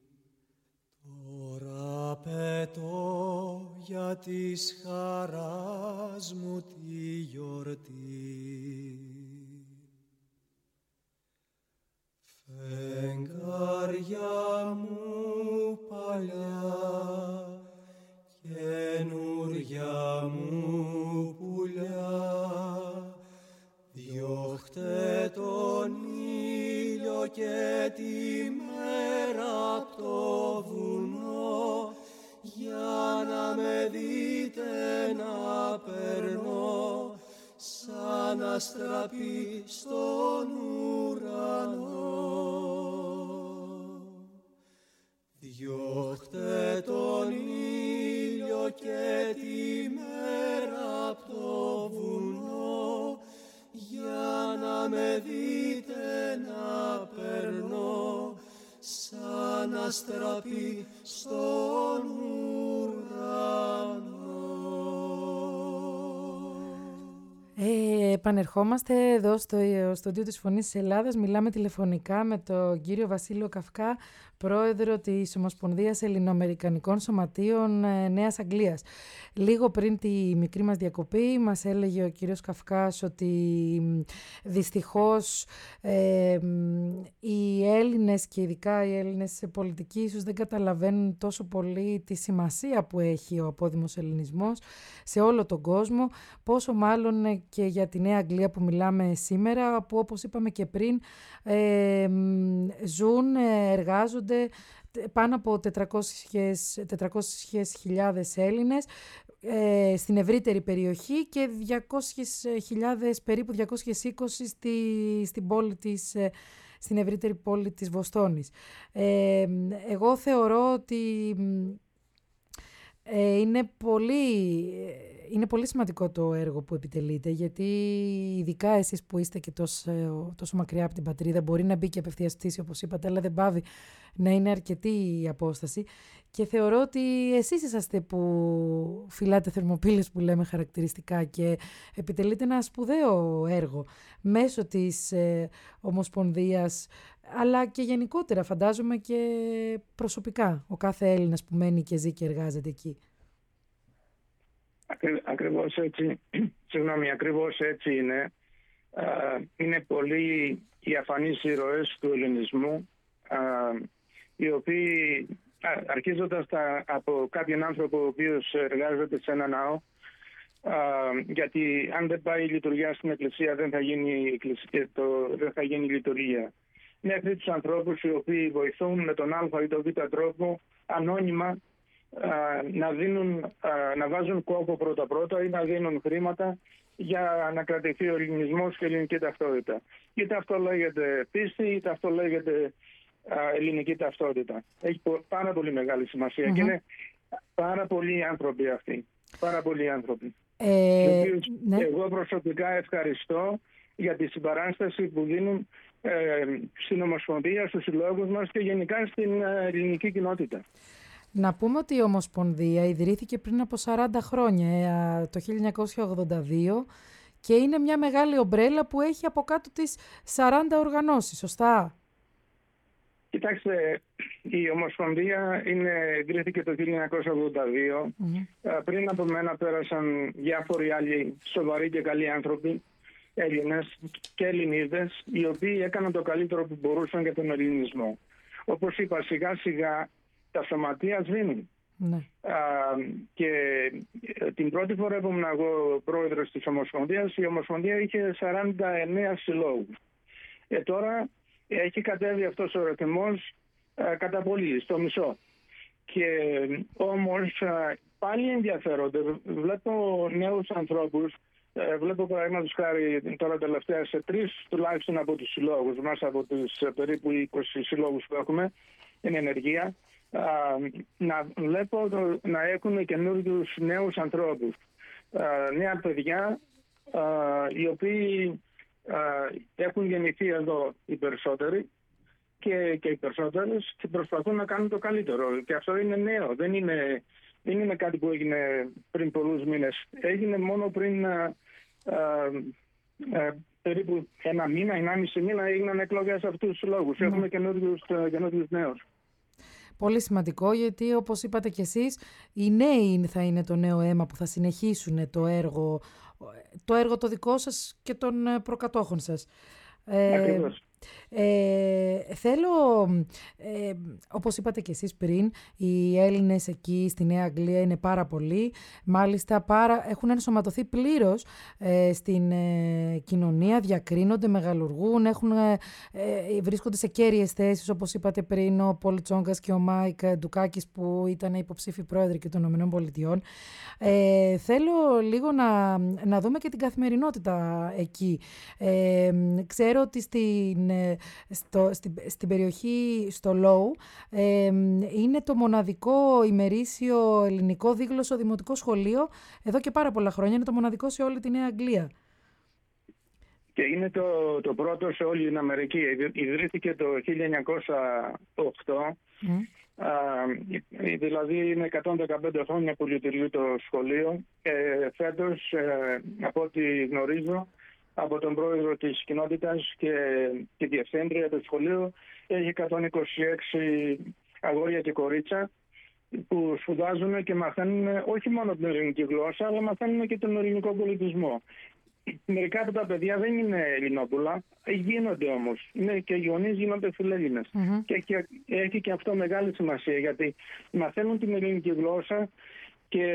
Τώρα πετώ για της χαράς μου τη γιορτή. αστραπή στον ουρανό. Διώχτε τον ήλιο και τη μέρα απ' το βουνό, για να με δείτε να περνώ σαν αστραπή στον ουρανό. Επανερχόμαστε εδώ στο στούντιο της Φωνής της Ελλάδας. Μιλάμε τηλεφωνικά με τον κύριο Βασίλειο Καυκά, πρόεδρο της Ομοσπονδίας Ελληνοαμερικανικών Σωματείων Νέας Αγγλίας. Λίγο πριν τη μικρή μας διακοπή μας έλεγε ο κύριος Καυκάς ότι δυστυχώς οι Έλληνες και ειδικά οι Έλληνες σε πολιτική ίσως δεν καταλαβαίνουν τόσο πολύ τη σημασία που έχει ο απόδημος ελληνισμός σε όλο τον κόσμο, πόσο μάλλον και για τη Νέα Αγγλία που μιλάμε σήμερα, που όπως είπαμε και πριν ζουν, εργάζονται πάνω από 400.000 Έλληνες στην ευρύτερη περιοχή και 200.000, περίπου 220 στην ευρύτερη πόλη της Βοστόνης. Εγώ θεωρώ ότι είναι πολύ σημαντικό το έργο που επιτελείτε, γιατί ειδικά εσείς που είστε και τόσο μακριά από την πατρίδα, μπορεί να μπει και απευθείας στήση όπως είπατε, αλλά δεν πάβει να είναι αρκετή η απόσταση, και θεωρώ ότι εσείς είσαστε που φυλάτε θερμοπύλες που λέμε χαρακτηριστικά και επιτελείτε ένα σπουδαίο έργο μέσω της Ομοσπονδίας, αλλά και γενικότερα φαντάζομαι και προσωπικά ο κάθε Έλληνας που μένει και ζει και εργάζεται εκεί. Ακριβώς έτσι είναι. Είναι πολλοί οι αφανείς ήρωες του ελληνισμού, οι οποίοι αρχίζοντας από κάποιον άνθρωπο ο οποίος εργάζεται σε ένα ναό, γιατί αν δεν πάει η λειτουργία στην εκκλησία δεν θα γίνει λειτουργία. Μέχρι τους ανθρώπους οι οποίοι βοηθούν με τον α ή τον β τρόπο ανώνυμα να βάζουν κόπο πρώτα ή να δίνουν χρήματα για να κρατηθεί ο ελληνισμός και η ελληνική ταυτότητα. Είτε αυτό λέγεται πίστη, είτε αυτό λέγεται ελληνική ταυτότητα. Έχει πάρα πολύ μεγάλη σημασία και είναι πάρα πολλοί άνθρωποι αυτοί. Πάρα πολλοί άνθρωποι. Ναι. Εγώ προσωπικά ευχαριστώ για τη συμπαράσταση που δίνουν στην Ομοσπονδία, στους συλλόγους μας και γενικά στην ελληνική κοινότητα. Να πούμε ότι η Ομοσπονδία ιδρύθηκε πριν από 40 χρόνια, το 1982, και είναι μια μεγάλη ομπρέλα που έχει από κάτω της 40 οργανώσεις, σωστά? Κοιτάξτε, η Ομοσπονδία ιδρύθηκε το 1982. Πριν από μένα πέρασαν διάφοροι άλλοι σοβαροί και καλοί άνθρωποι, Έλληνες και Ελληνίδες, οι οποίοι έκαναν το καλύτερο που μπορούσαν για τον ελληνισμό. Όπως είπα, σιγά σιγά τα σωματεία σβήνουν. Και την πρώτη φορά που ήμουν εγώ πρόεδρος της Ομοσπονδίας, η Ομοσπονδία είχε 49 συλλόγους. Τώρα έχει κατέβει αυτός ο αριθμός κατά πολύ, στο μισό. Και όμως πάλι ενδιαφέρονται. Βλέπω νέους ανθρώπους. Βλέπω παραδείγματος χάρη τώρα τελευταία σε 3 τουλάχιστον από τους συλλόγους μας, από τους περίπου 20 συλλόγους που έχουμε εν ενεργεία, να βλέπω να έχουν καινούριους νέους ανθρώπους. Νέα παιδιά, οι οποίοι έχουν γεννηθεί εδώ οι περισσότεροι και οι περισσότερες και προσπαθούν να κάνουν το καλύτερο. Και αυτό είναι νέο. Δεν είναι κάτι που έγινε πριν πολλούς μήνες. Έγινε μόνο πριν περίπου ένα μήνα, 1,5 μήνα έγιναν εκλογές σε αυτούς τους συλλόγους. Έχουμε καινούριους νέους. Πολύ σημαντικό, γιατί όπως είπατε κι εσείς, οι νέοι θα είναι το νέο αίμα που θα συνεχίσουν το έργο το δικό σας και των προκατόχων σας. Θέλω, όπως είπατε και εσείς πριν, οι Έλληνες εκεί στη Νέα Αγγλία είναι πάρα πολλοί. Μάλιστα έχουν ενσωματωθεί πλήρως στην κοινωνία, διακρίνονται, μεγαλουργούν, βρίσκονται σε κέρυες θέσεις, όπως είπατε πριν, ο Πολ Τσόγκας και ο Μάικ Ντουκάκης που ήταν υποψήφοι πρόεδροι και των ΗΠΑ. Θέλω λίγο να δούμε και την καθημερινότητα εκεί. Ξέρω ότι στην περιοχή, στο Λόου, είναι το μοναδικό ημερήσιο ελληνικό δίγλωσσο δημοτικό σχολείο εδώ και πάρα πολλά χρόνια. Είναι το μοναδικό σε όλη τη Νέα Αγγλία. Και είναι το πρώτο σε όλη την Αμερική. Ιδρύθηκε το 1908. Δηλαδή είναι 115 χρόνια που λειτουργεί το σχολείο. Φέτος, από ό,τι γνωρίζω, από τον πρόεδρο της κοινότητας και τη διευθύντρια του σχολείου, έχει 126 αγόρια και κορίτσια που σπουδάζουν και μαθαίνουν όχι μόνο την ελληνική γλώσσα, αλλά μαθαίνουν και τον ελληνικό πολιτισμό. Μερικά από τα παιδιά δεν είναι Ελληνόπουλα, γίνονται όμως. Είναι και οι γονείς γίνονται φιλέλληνες. Και έχει και αυτό μεγάλη σημασία, γιατί μαθαίνουν την ελληνική γλώσσα και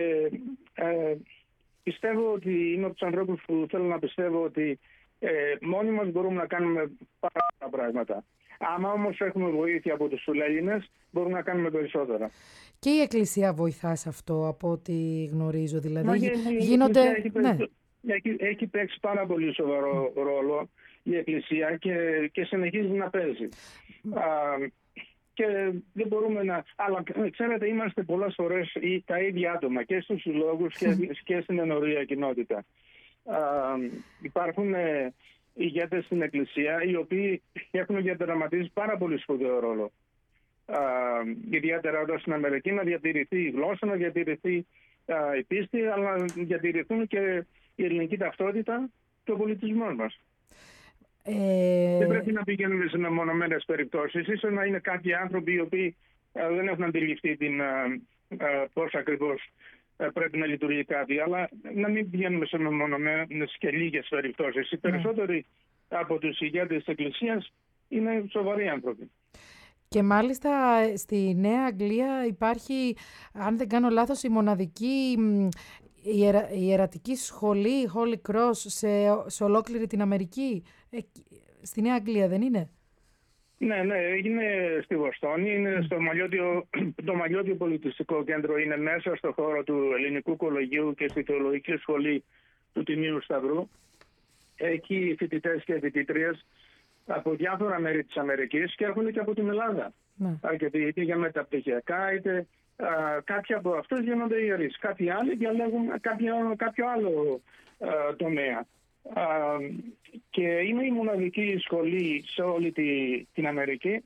πιστεύω ότι είμαι από τους ανθρώπους που θέλω να πιστεύω ότι μόνοι μας μπορούμε να κάνουμε πάρα πολλά πράγματα. Άμα όμως έχουμε βοήθεια από τους φιλέλληνες, μπορούμε να κάνουμε περισσότερα. Και η Εκκλησία βοηθά σε αυτό, από ό,τι γνωρίζω. Δηλαδή γίνονται... Έχει παίξει πάρα πολύ σοβαρό ρόλο η Εκκλησία και συνεχίζει να παίζει. Και δεν μπορούμε να... Αλλά ξέρετε, είμαστε πολλές φορές τα ίδια άτομα και στους συλλόγους και στην ενορία κοινότητα. Υπάρχουν ηγέτες στην Εκκλησία οι οποίοι έχουν διαδραματίσει πάρα πολύ σπουδαίο ρόλο. Ιδιαίτερα εδώ στην Αμερική, να διατηρηθεί η γλώσσα, να διατηρηθεί η πίστη, αλλά να διατηρηθούν και η ελληνική ταυτότητα και ο πολιτισμός μας. Δεν πρέπει να πηγαίνουμε σε μεμονωμένες περιπτώσεις. Ίσως να είναι κάποιοι άνθρωποι οι οποίοι δεν έχουν αντιληφθεί πώς ακριβώς πρέπει να λειτουργεί κάτι, αλλά να μην πηγαίνουμε σε μεμονωμένες και λίγες περιπτώσεις. Οι περισσότεροι από τους ηγέτες της Εκκλησίας είναι σοβαροί άνθρωποι. Και μάλιστα στη Νέα Αγγλία υπάρχει, αν δεν κάνω λάθος, η μοναδική ιερατική σχολή, Holy Cross, σε ολόκληρη την Αμερική. Στη Νέα Αγγλία δεν είναι? Ναι, είναι στη Βοστόνη, είναι το Μαλλιώτιο Πολιτιστικό Κέντρο, είναι μέσα στο χώρο του Ελληνικού Κολεγίου και στη Θεολογική Σχολή του Τιμίου Σταυρού. Έχει φοιτητές και φοιτήτριες από διάφορα μέρη της Αμερικής και έρχονται και από την Ελλάδα. Αρκετοί, είτε για μεταπτυχιακά, είτε κάποιοι από αυτούς γίνονται ιερείς. Κάποιοι άλλοι διαλέγουν κάποιο άλλο τομέα. Και είναι η μοναδική σχολή σε όλη την Αμερική.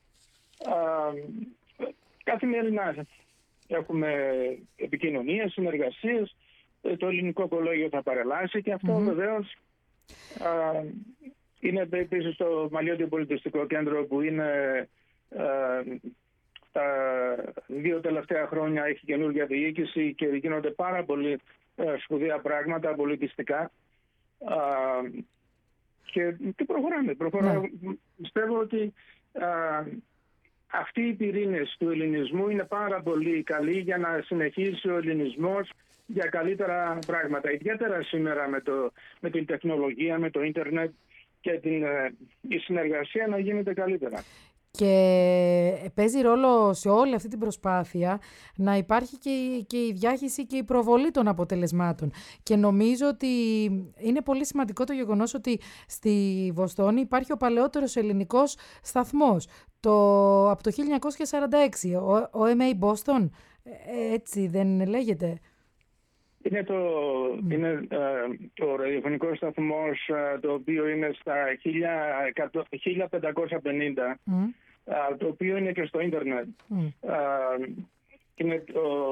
Καθημερινά έχουμε επικοινωνίες, συνεργασίες. Το Ελληνικό Κολέγιο θα παρελάσει και αυτό βεβαίως. Είναι επίσης το Μαλλιώτιο Πολιτιστικό Κέντρο που είναι τα 2 τελευταία χρόνια έχει καινούργια διοίκηση και γίνονται πάρα πολύ σπουδαία πράγματα πολιτιστικά. Και προχωράμε. Πιστεύω ότι αυτοί οι πυρήνες του ελληνισμού είναι πάρα πολύ καλοί για να συνεχίσει ο ελληνισμός για καλύτερα πράγματα. Ιδιαίτερα σήμερα με την τεχνολογία, με το ίντερνετ και η συνεργασία να γίνεται καλύτερα. Και παίζει ρόλο σε όλη αυτή την προσπάθεια να υπάρχει και η διάχυση και η προβολή των αποτελεσμάτων. Και νομίζω ότι είναι πολύ σημαντικό το γεγονός ότι στη Βοστόνη υπάρχει ο παλαιότερος ελληνικός σταθμός. Από το 1946, ο MA Boston, έτσι δεν λέγεται? Είναι το ραδιοφωνικό σταθμός, το οποίο είναι στα 1550, το οποίο είναι και στο ίντερνετ. Είναι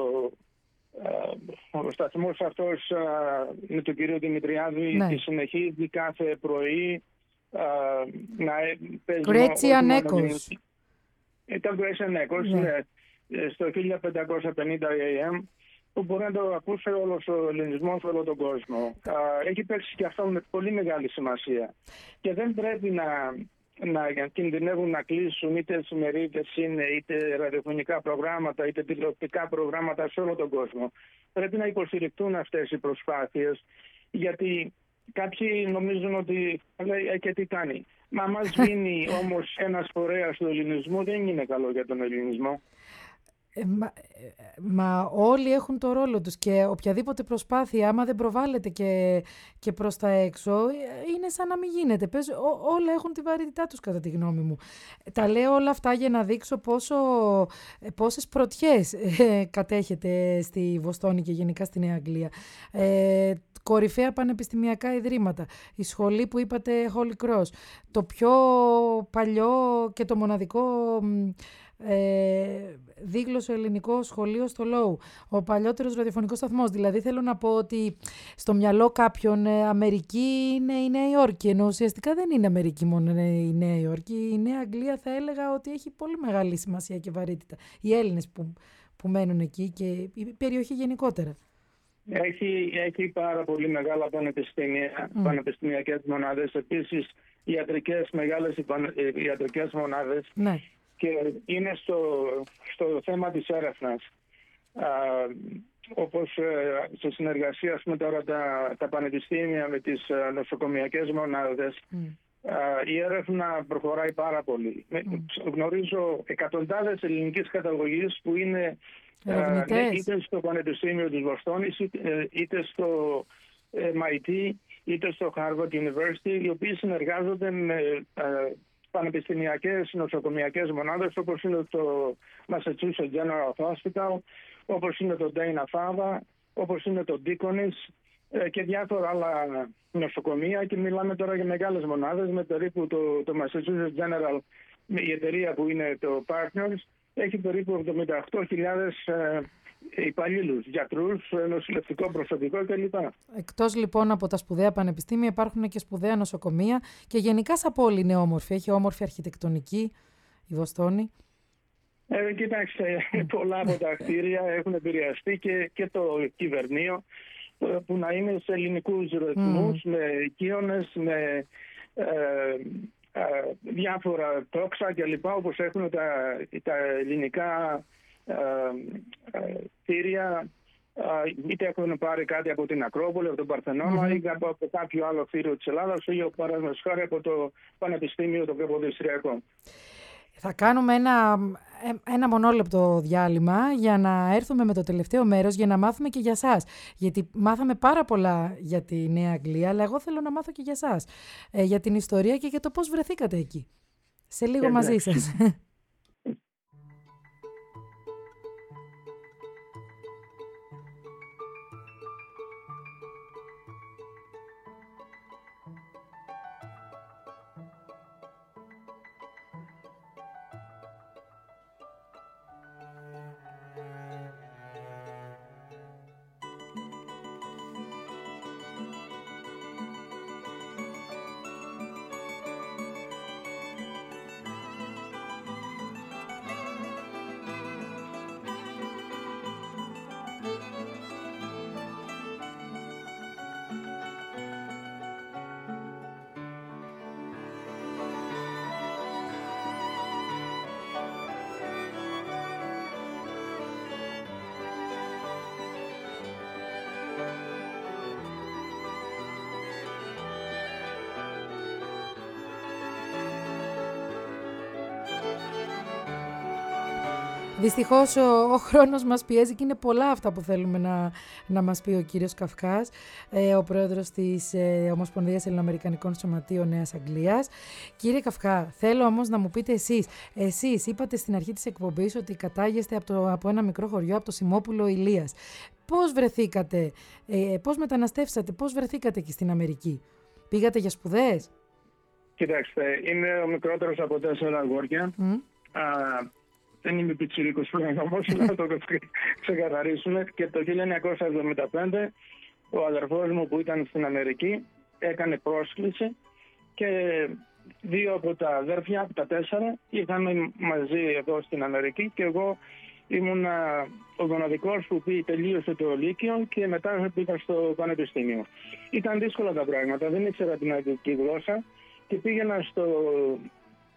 ο σταθμός αυτός είναι του κυρίου Δημητριάδη και συνεχίζει κάθε πρωί να παίζει... Grecian Echoes. Ήταν Grecian Echoes, στο 1550 AM, που μπορεί να το ακούσει όλος ο ελληνισμός σε όλο τον κόσμο. Έχει παίξει και αυτό με πολύ μεγάλη σημασία. Και δεν πρέπει να κινδυνεύουν να κλείσουν, είτε εφημερίδες είναι, είτε ραδιοφωνικά προγράμματα, είτε τηλεοπτικά προγράμματα σε όλο τον κόσμο. Πρέπει να υποστηριχτούν αυτές οι προσπάθειες, γιατί κάποιοι νομίζουν ότι λέει και τι κάνει. Μα μας σβήνει όμως ένας φορέας του ελληνισμού, δεν είναι καλό για τον ελληνισμό. Μα όλοι έχουν το ρόλο τους και οποιαδήποτε προσπάθεια, άμα δεν προβάλλεται και προς τα έξω, είναι σαν να μην γίνεται. Όλα έχουν τη βαρύτητά τους, κατά τη γνώμη μου. Τα λέω όλα αυτά για να δείξω πόσες πρωτιές κατέχετε στη Βοστόνη και γενικά στη Νέα Αγγλία. Κορυφαία πανεπιστημιακά ιδρύματα, η σχολή που είπατε Holy Cross, το πιο παλιό και το μοναδικό δίγλωσσο ελληνικό σχολείο στο Λόου, ο παλιότερος ραδιοφωνικός σταθμός. Δηλαδή θέλω να πω ότι στο μυαλό κάποιον Αμερική είναι η Νέα Υόρκη, ενώ ουσιαστικά δεν είναι Αμερική μόνο η Νέα Υόρκη. Η Νέα Αγγλία θα έλεγα ότι έχει πολύ μεγάλη σημασία και βαρύτητα. Οι Έλληνες που μένουν εκεί και η περιοχή γενικότερα. Έχει πάρα πολύ μεγάλα πανεπιστήμια, πανεπιστημιακές μονάδες, επίσης μεγάλες ιατρικές μονάδες. Ναι. Και είναι στο θέμα της έρευνας. Όπως σε συνεργασία με τώρα τα πανεπιστήμια με τις νοσοκομιακές μονάδες, η έρευνα προχωράει πάρα πολύ. Γνωρίζω εκατοντάδες ελληνικής καταγωγής που είναι είτε στο Πανεπιστήμιο της Βοστόνης, είτε στο MIT, είτε στο Harvard University, οι οποίοι συνεργάζονται με πανεπιστημιακές νοσοκομιακές μονάδες, όπως είναι το Massachusetts General Hospital, όπως είναι το Dana-Farber, όπως είναι το Deaconess και διάφορα άλλα νοσοκομεία, και μιλάμε τώρα για μεγάλες μονάδες με περίπου το Massachusetts General, η εταιρεία που είναι το Partners, έχει περίπου 78.000 υπαλλήλους, γιατρούς, νοσηλευτικό προσωπικό κλπ. Εκτός λοιπόν από τα σπουδαία πανεπιστήμια υπάρχουν και σπουδαία νοσοκομεία και γενικά σαν πόλη είναι όμορφη. Έχει όμορφη αρχιτεκτονική η Βοστόνη. Κοιτάξτε, πολλά από τα κτίρια έχουν επηρεαστεί και το κυβερνείο που να είναι σε ελληνικούς ρυθμούς, με οικείονες, με διάφορα τόξα κλπ. Όπως έχουν τα ελληνικά κτίρια, είτε έχουν πάρει κάτι από την Ακρόπολη, από τον Παρθενώνα ή από κάποιο άλλο κτίριο της Ελλάδας ή παραδείγματος χάρη από το Πανεπιστήμιο το Καποδιστριακό. Θα κάνουμε ένα μονόλεπτο διάλειμμα για να έρθουμε με το τελευταίο μέρος για να μάθουμε και για σας. Γιατί μάθαμε πάρα πολλά για τη Νέα Αγγλία, αλλά εγώ θέλω να μάθω και για σας. Για την ιστορία και για το πώς βρεθήκατε εκεί. Σε λίγο μαζί σας. Δυστυχώς ο χρόνος μας πιέζει και είναι πολλά αυτά που θέλουμε να μας πει ο κύριος Καυκάς, ο πρόεδρος της Ομοσπονδίας Ελληνοαμερικανικών Σωματείων Νέας Αγγλίας. Κύριε Καυκά, θέλω όμως να μου πείτε εσείς είπατε στην αρχή της εκπομπής ότι κατάγεστε από ένα μικρό χωριό, από το Σιμόπουλο Ηλίας. Πώς βρεθήκατε, πώς μεταναστεύσατε, πώς βρεθήκατε εκεί στην Αμερική? Πήγατε για σπουδές? Κοιτάξτε, είμαι ο μικρότερος από 4 αγόρια. Δεν είμαι πιτσιρίκος πλέον, όμως να το ξεκαθαρίσουμε. Και το 1975 ο αδερφός μου που ήταν στην Αμερική έκανε πρόσκληση και 2 από τα αδέρφια, από τα 4, ήρθαμε μαζί εδώ στην Αμερική και εγώ ήμουν ο μοναδικός που τελείωσε το Λύκειο και μετά πήγα στο Πανεπιστήμιο. Ήταν δύσκολα τα πράγματα, δεν ήξερα την αγγλική γλώσσα και πήγαινα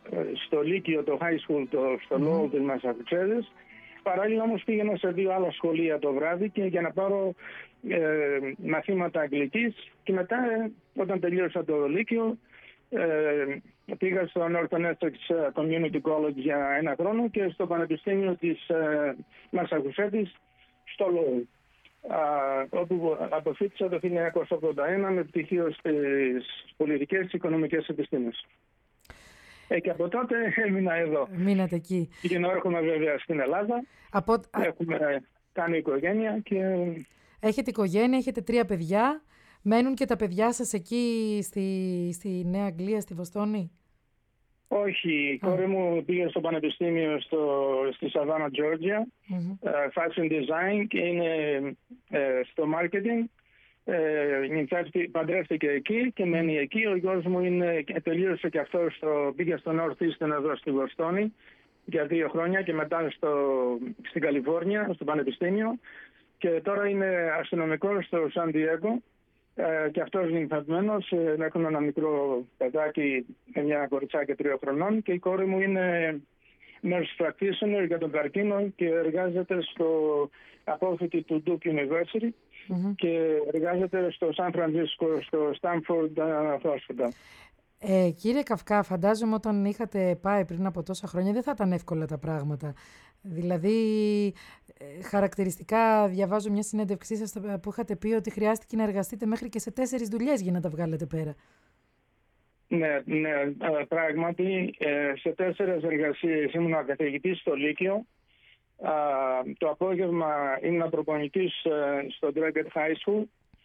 στο Λύκειο, το high school, στο Lowell της Μασαχουσέτης. Παράλληλα όμως πήγαινα σε 2 άλλα σχολεία το βράδυ και για να πάρω μαθήματα αγγλικής, και μετά όταν τελείωσα το Λύκειο πήγα στο Northern Essex Community College για 1 χρόνο και στο Πανεπιστήμιο της Μασαχουσέτης στο Lowell, όπου αποφύτησα το 1981 με πτυχίο στις πολιτικές και οικονομικές επιστήμες. Και από τότε έμεινα εδώ. Μείνατε εκεί. Και να έρχομαι βέβαια στην Ελλάδα. Έχουμε κάνει οικογένεια και... Έχετε οικογένεια, έχετε 3 παιδιά. Μένουν και τα παιδιά σας εκεί στη Νέα Αγγλία, στη Βοστόνη? Όχι, η κόρη μου πήγε στο πανεπιστήμιο στη Σαβάνα, Τζόρτζια, fashion design, και είναι στο marketing. Παντρεύτηκε εκεί και μένει εκεί. Ο γιος μου τελείωσε και αυτός, πήγε στο Northeastern εδώ στη Βοστόνη για 2 χρόνια και μετά στην Καλιφόρνια, στο πανεπιστήμιο, και τώρα είναι αστυνομικός στο Σαν Διέγκο. Και αυτός είναι θαυμενός. Έχουμε ένα μικρό παιδάκι, μια κοριτσάκι 3 χρονών, και η κόρη μου είναι nurse practitioner για τον καρκίνο και εργάζεται στο απόθηκη του Duke University και εργάζεται στο Σαν Φρανσίσκο, στο Stanford Hospital. Κύριε Καυκά, φαντάζομαι όταν είχατε πάει πριν από τόσα χρόνια δεν θα ήταν εύκολα τα πράγματα. Δηλαδή, χαρακτηριστικά διαβάζω μια συνέντευξή σας που είχατε πει ότι χρειάστηκε να εργαστείτε μέχρι και σε 4 δουλειές για να τα βγάλετε πέρα. Ναι, πράγματι, σε 4 εργασίες ήμουν καθηγητής στο Λύκειο. Το απόγευμα ήμουν προπονητής στο Dragon High School.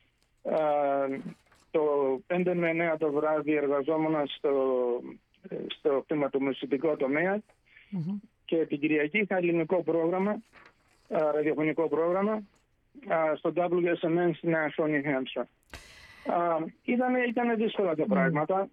Το 5 με 9 το βράδυ εργαζόμουν στο κτηματομεσητικό τομέα και την Κυριακή είχα ελληνικό πρόγραμμα, ραδιοφωνικό πρόγραμμα στο WSMN στη Νέα Σόνι Χέμψα. Ήταν δύσκολα τα πράγματα.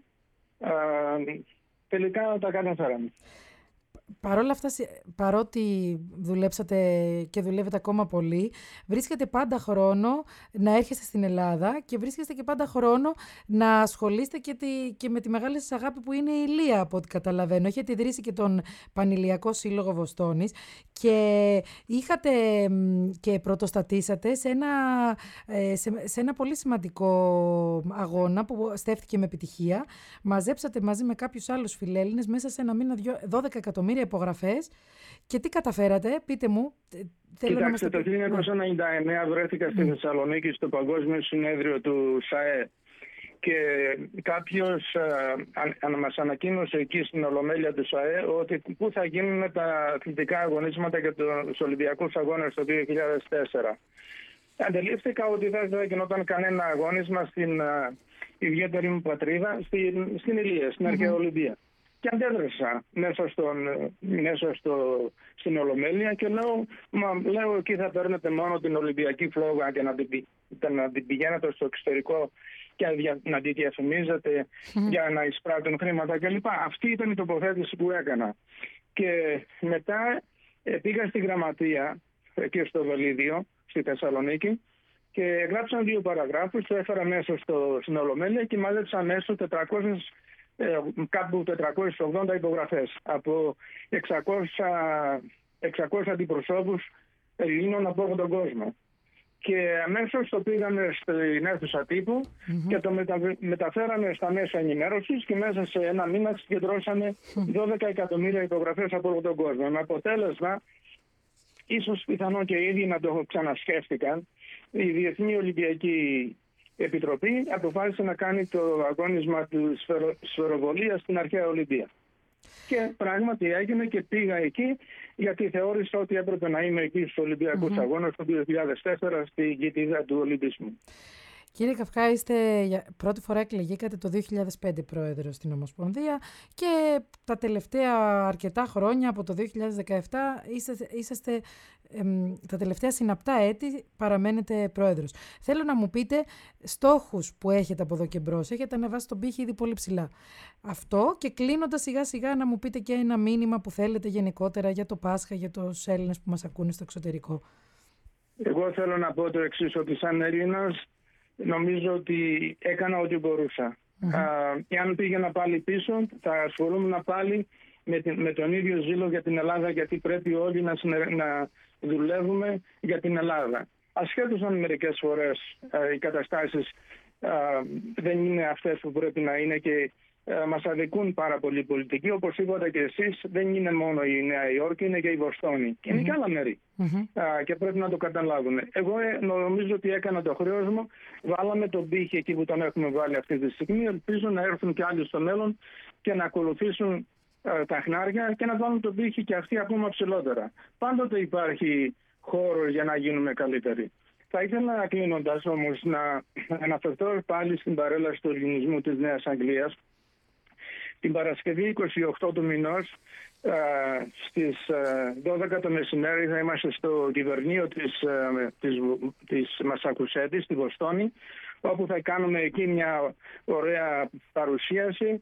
Τελικά τα καταφέραμε. Παρ' όλα αυτά, παρότι δουλέψατε και δουλεύετε ακόμα πολύ, βρίσκετε πάντα χρόνο να έρχεστε στην Ελλάδα και βρίσκεστε και πάντα χρόνο να ασχολείστε και με τη μεγάλη σας αγάπη που είναι η Ηλία, από ό,τι καταλαβαίνω. Έχετε ιδρύσει και τον Πανηλιακό Σύλλογο Βοστόνης και είχατε και πρωτοστατήσατε σε ένα πολύ σημαντικό αγώνα που στέφθηκε με επιτυχία. Μαζέψατε μαζί με κάποιους άλλους φιλέλληνες μέσα σε ένα μήνα 12 εκατομμύρια υπογραφές. Και τι καταφέρατε, πείτε μου. Κοιτάξτε, το 1999 βρέθηκα στη Θεσσαλονίκη στο Παγκόσμιο Συνέδριο του ΣΑΕ και κάποιος μας ανακοίνωσε εκεί στην Ολομέλεια του ΣΑΕ ότι πού θα γίνουν τα αθλητικά αγωνίσματα για τους Ολυμπιακούς Αγώνες το 2004. Αντιλήφθηκα ότι δεν θα γινόταν κανένα αγώνισμα στην ιδιαίτερη μου πατρίδα, στην Ηλία, στην αρχαία Ολυμπία. Και αντέδρασα μέσα στην Ολομέλεια και λέω εκεί θα παίρνετε μόνο την Ολυμπιακή φλόγα και να την πηγαίνετε στο εξωτερικό και να τη διαφημίζετε για να εισπράττουν χρήματα κλπ. Αυτή ήταν η τοποθέτηση που έκανα. Και μετά πήγα στη γραμματεία και στο Βελίδιο, στη Θεσσαλονίκη, και γράψαν 2 παραγράφους, το έφερα μέσα στην Ολομέλεια και μάζεψα μέσα κάπου 480 υπογραφές από 600 αντιπροσώπους Ελλήνων από όλο τον κόσμο. Και αμέσως το πήγαμε στην αίθουσα τύπου και το μεταφέραμε στα μέσα ενημέρωσης και μέσα σε 1 μήνα συγκεντρώσαμε 12 εκατομμύρια υπογραφές από όλο τον κόσμο. Με αποτέλεσμα, ίσως πιθανό και ήδη να το ξανασκέφτηκαν, η Διεθνή Ολυμπιακή Επιτροπή αποφάσισε να κάνει το αγώνισμα του σφαιροβολίας στην αρχαία Ολυμπία. Και πράγματι έγινε και πήγα εκεί γιατί θεώρησα ότι έπρεπε να είμαι εκεί στους Ολυμπιακούς Αγώνες το 2004 στη κοιτίδα του Ολυμπισμού. Κύριε Καυκά, πρώτη φορά εκλεγήκατε το 2005 πρόεδρος στην Ομοσπονδία και τα τελευταία αρκετά χρόνια, από το 2017, είσαστε τα τελευταία συναπτά έτη παραμένετε πρόεδρος. Θέλω να μου πείτε στόχους που έχετε από εδώ και μπρος. Έχετε ανεβάσει τον πύχη ήδη πολύ ψηλά. Αυτό, και κλείνοντας σιγά σιγά να μου πείτε και ένα μήνυμα που θέλετε γενικότερα για το Πάσχα, για τους Έλληνες που μας ακούνε στο εξωτερικό. Εγώ θέλω να πω το εξής, ότι σαν Έλληνας νομίζω ότι έκανα ό,τι μπορούσα. Εάν πήγαινα πάλι πίσω, θα ασχολούμουν πάλι με τον ίδιο ζήλο για την Ελλάδα, γιατί πρέπει όλοι να δουλεύουμε για την Ελλάδα. Ασχέτως αν μερικές φορές οι καταστάσεις δεν είναι αυτές που πρέπει να είναι και μας αδικούν πάρα πολύ οι πολιτικοί. Όπως είπατε και εσείς, δεν είναι μόνο η Νέα Υόρκη, είναι και η Βοστόνη. Και είναι και άλλα μέρη. Και πρέπει να το καταλάβουν. Εγώ νομίζω ότι έκανα το χρέος μου. Βάλαμε τον πύχη εκεί που τον έχουμε βάλει αυτή τη στιγμή. Ελπίζω να έρθουν και άλλοι στο μέλλον και να ακολουθήσουν τα χνάρια και να βάλουν τον πύχη και αυτοί ακόμα ψηλότερα. Πάντοτε υπάρχει χώρο για να γίνουμε καλύτεροι. Θα ήθελα, κλείνοντας όμως, να αναφερθώ πάλι στην παρέλαση του ελληνισμού της Νέας Αγγλίας. Την Παρασκευή 28 του μηνός, στις 12 το μεσημέρι, θα είμαστε στο κυβερνείο της Μασακουσέτης, στη Βοστόνη, όπου θα κάνουμε εκεί μια ωραία παρουσίαση.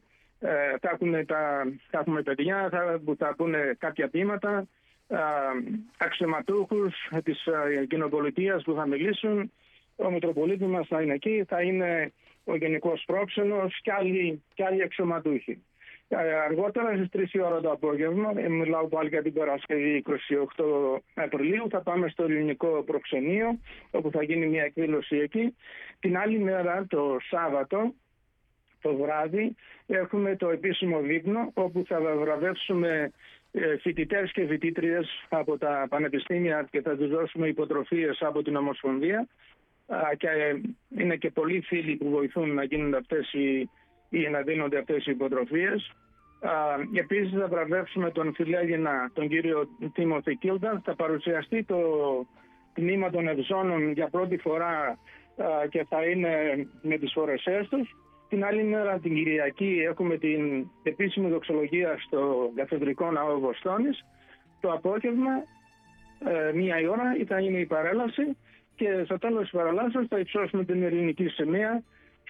Θα έχουμε παιδιά που θα πούνε κάποια ποίηματα, αξιωματούχους της κοινοπολιτείας που θα μιλήσουν. Ο Μητροπολίτης μας θα είναι εκεί, θα είναι ο Γενικός Πρόξενος και άλλοι αξιωματούχοι. Αργότερα στις 3 η ώρα το απόγευμα, μιλάω πάλι για την Παρασκευή 28 Απριλίου, θα πάμε στο Ελληνικό Προξενείο, όπου θα γίνει μια εκδήλωση εκεί. Την άλλη μέρα, το Σάββατο, το βράδυ, έχουμε το επίσημο δείπνο, όπου θα βραβεύσουμε φοιτητές και φοιτήτριες από τα πανεπιστήμια και θα τους δώσουμε υποτροφίες από την Ομοσπονδία. Και είναι και πολλοί φίλοι που βοηθούν να γίνονται αυτές ή να δίνονται αυτές οι υποτροφίες. Επίσης θα βραβεύσουμε τον φιλέγινα, τον κύριο Τίμωθη Κίλτα. Θα παρουσιαστεί το τμήμα των Ευζώνων για πρώτη φορά και θα είναι με τις φορεσές τους. Την άλλη μέρα, την Κυριακή, έχουμε την επίσημη δοξολογία στο Καθεδρικό Ναό Βοστόνης. Το απόγευμα, 1 η ώρα, θα είναι η παρέλαση και στο τέλος της παρελάσεως θα υψώσουμε την ελληνική σημαία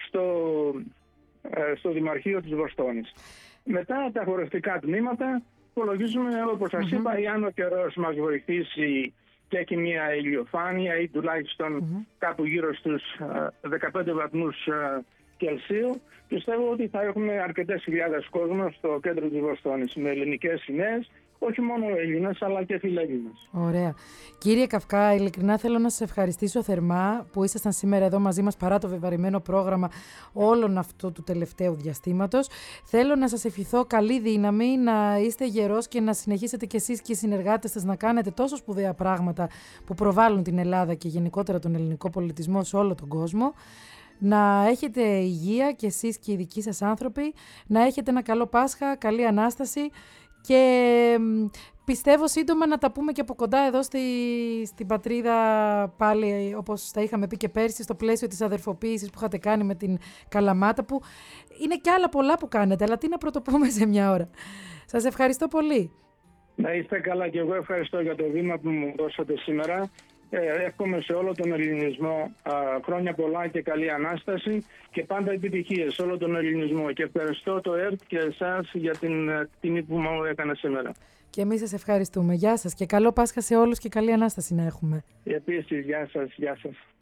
στο Δημαρχείο της Βοστόνης. Μετά τα χορευτικά τμήματα, υπολογίζουμε, όπως σας είπα, αν ο καιρός μας βοηθήσει και έχει μια ηλιοφάνεια ή τουλάχιστον κάπου γύρω στους 15 βαθμούς Κελσίου, πιστεύω ότι θα έχουμε αρκετές χιλιάδες κόσμο στο κέντρο της Βοστόνης με ελληνικές σημαίες, όχι μόνο Έλληνες αλλά και φιλέλληνες. Ωραία. Κύριε Καυκά, ειλικρινά θέλω να σας ευχαριστήσω θερμά που ήσασταν σήμερα εδώ μαζί μας παρά το βεβαρημένο πρόγραμμα όλων αυτού του τελευταίου διαστήματος. Θέλω να σας ευχηθώ καλή δύναμη, να είστε γερός και να συνεχίσετε κι εσείς και οι συνεργάτες σας να κάνετε τόσο σπουδαία πράγματα που προβάλλουν την Ελλάδα και γενικότερα τον ελληνικό πολιτισμό σε όλο τον κόσμο. Να έχετε υγεία κι εσείς και οι δικοί σας άνθρωποι, να έχετε ένα καλό Πάσχα, καλή Ανάσταση και πιστεύω σύντομα να τα πούμε και από κοντά εδώ στην πατρίδα πάλι, όπως τα είχαμε πει και πέρσι, στο πλαίσιο της αδερφοποίησης που είχατε κάνει με την Καλαμάτα, που είναι και άλλα πολλά που κάνετε, αλλά τι να πρωτοπούμε σε μια ώρα. Σας ευχαριστώ πολύ. Να είστε καλά και εγώ ευχαριστώ για το βήμα που μου δώσατε σήμερα. Εύχομαι σε όλο τον ελληνισμό χρόνια πολλά και καλή Ανάσταση και πάντα επιτυχίες σε όλο τον ελληνισμό. Και ευχαριστώ το ΕΡΤ και εσάς για την τιμή που μου έκανε σήμερα. Και εμείς σας ευχαριστούμε. Γεια σας και καλό Πάσχα σε όλους και καλή Ανάσταση να έχουμε. Επίσης, γεια σας.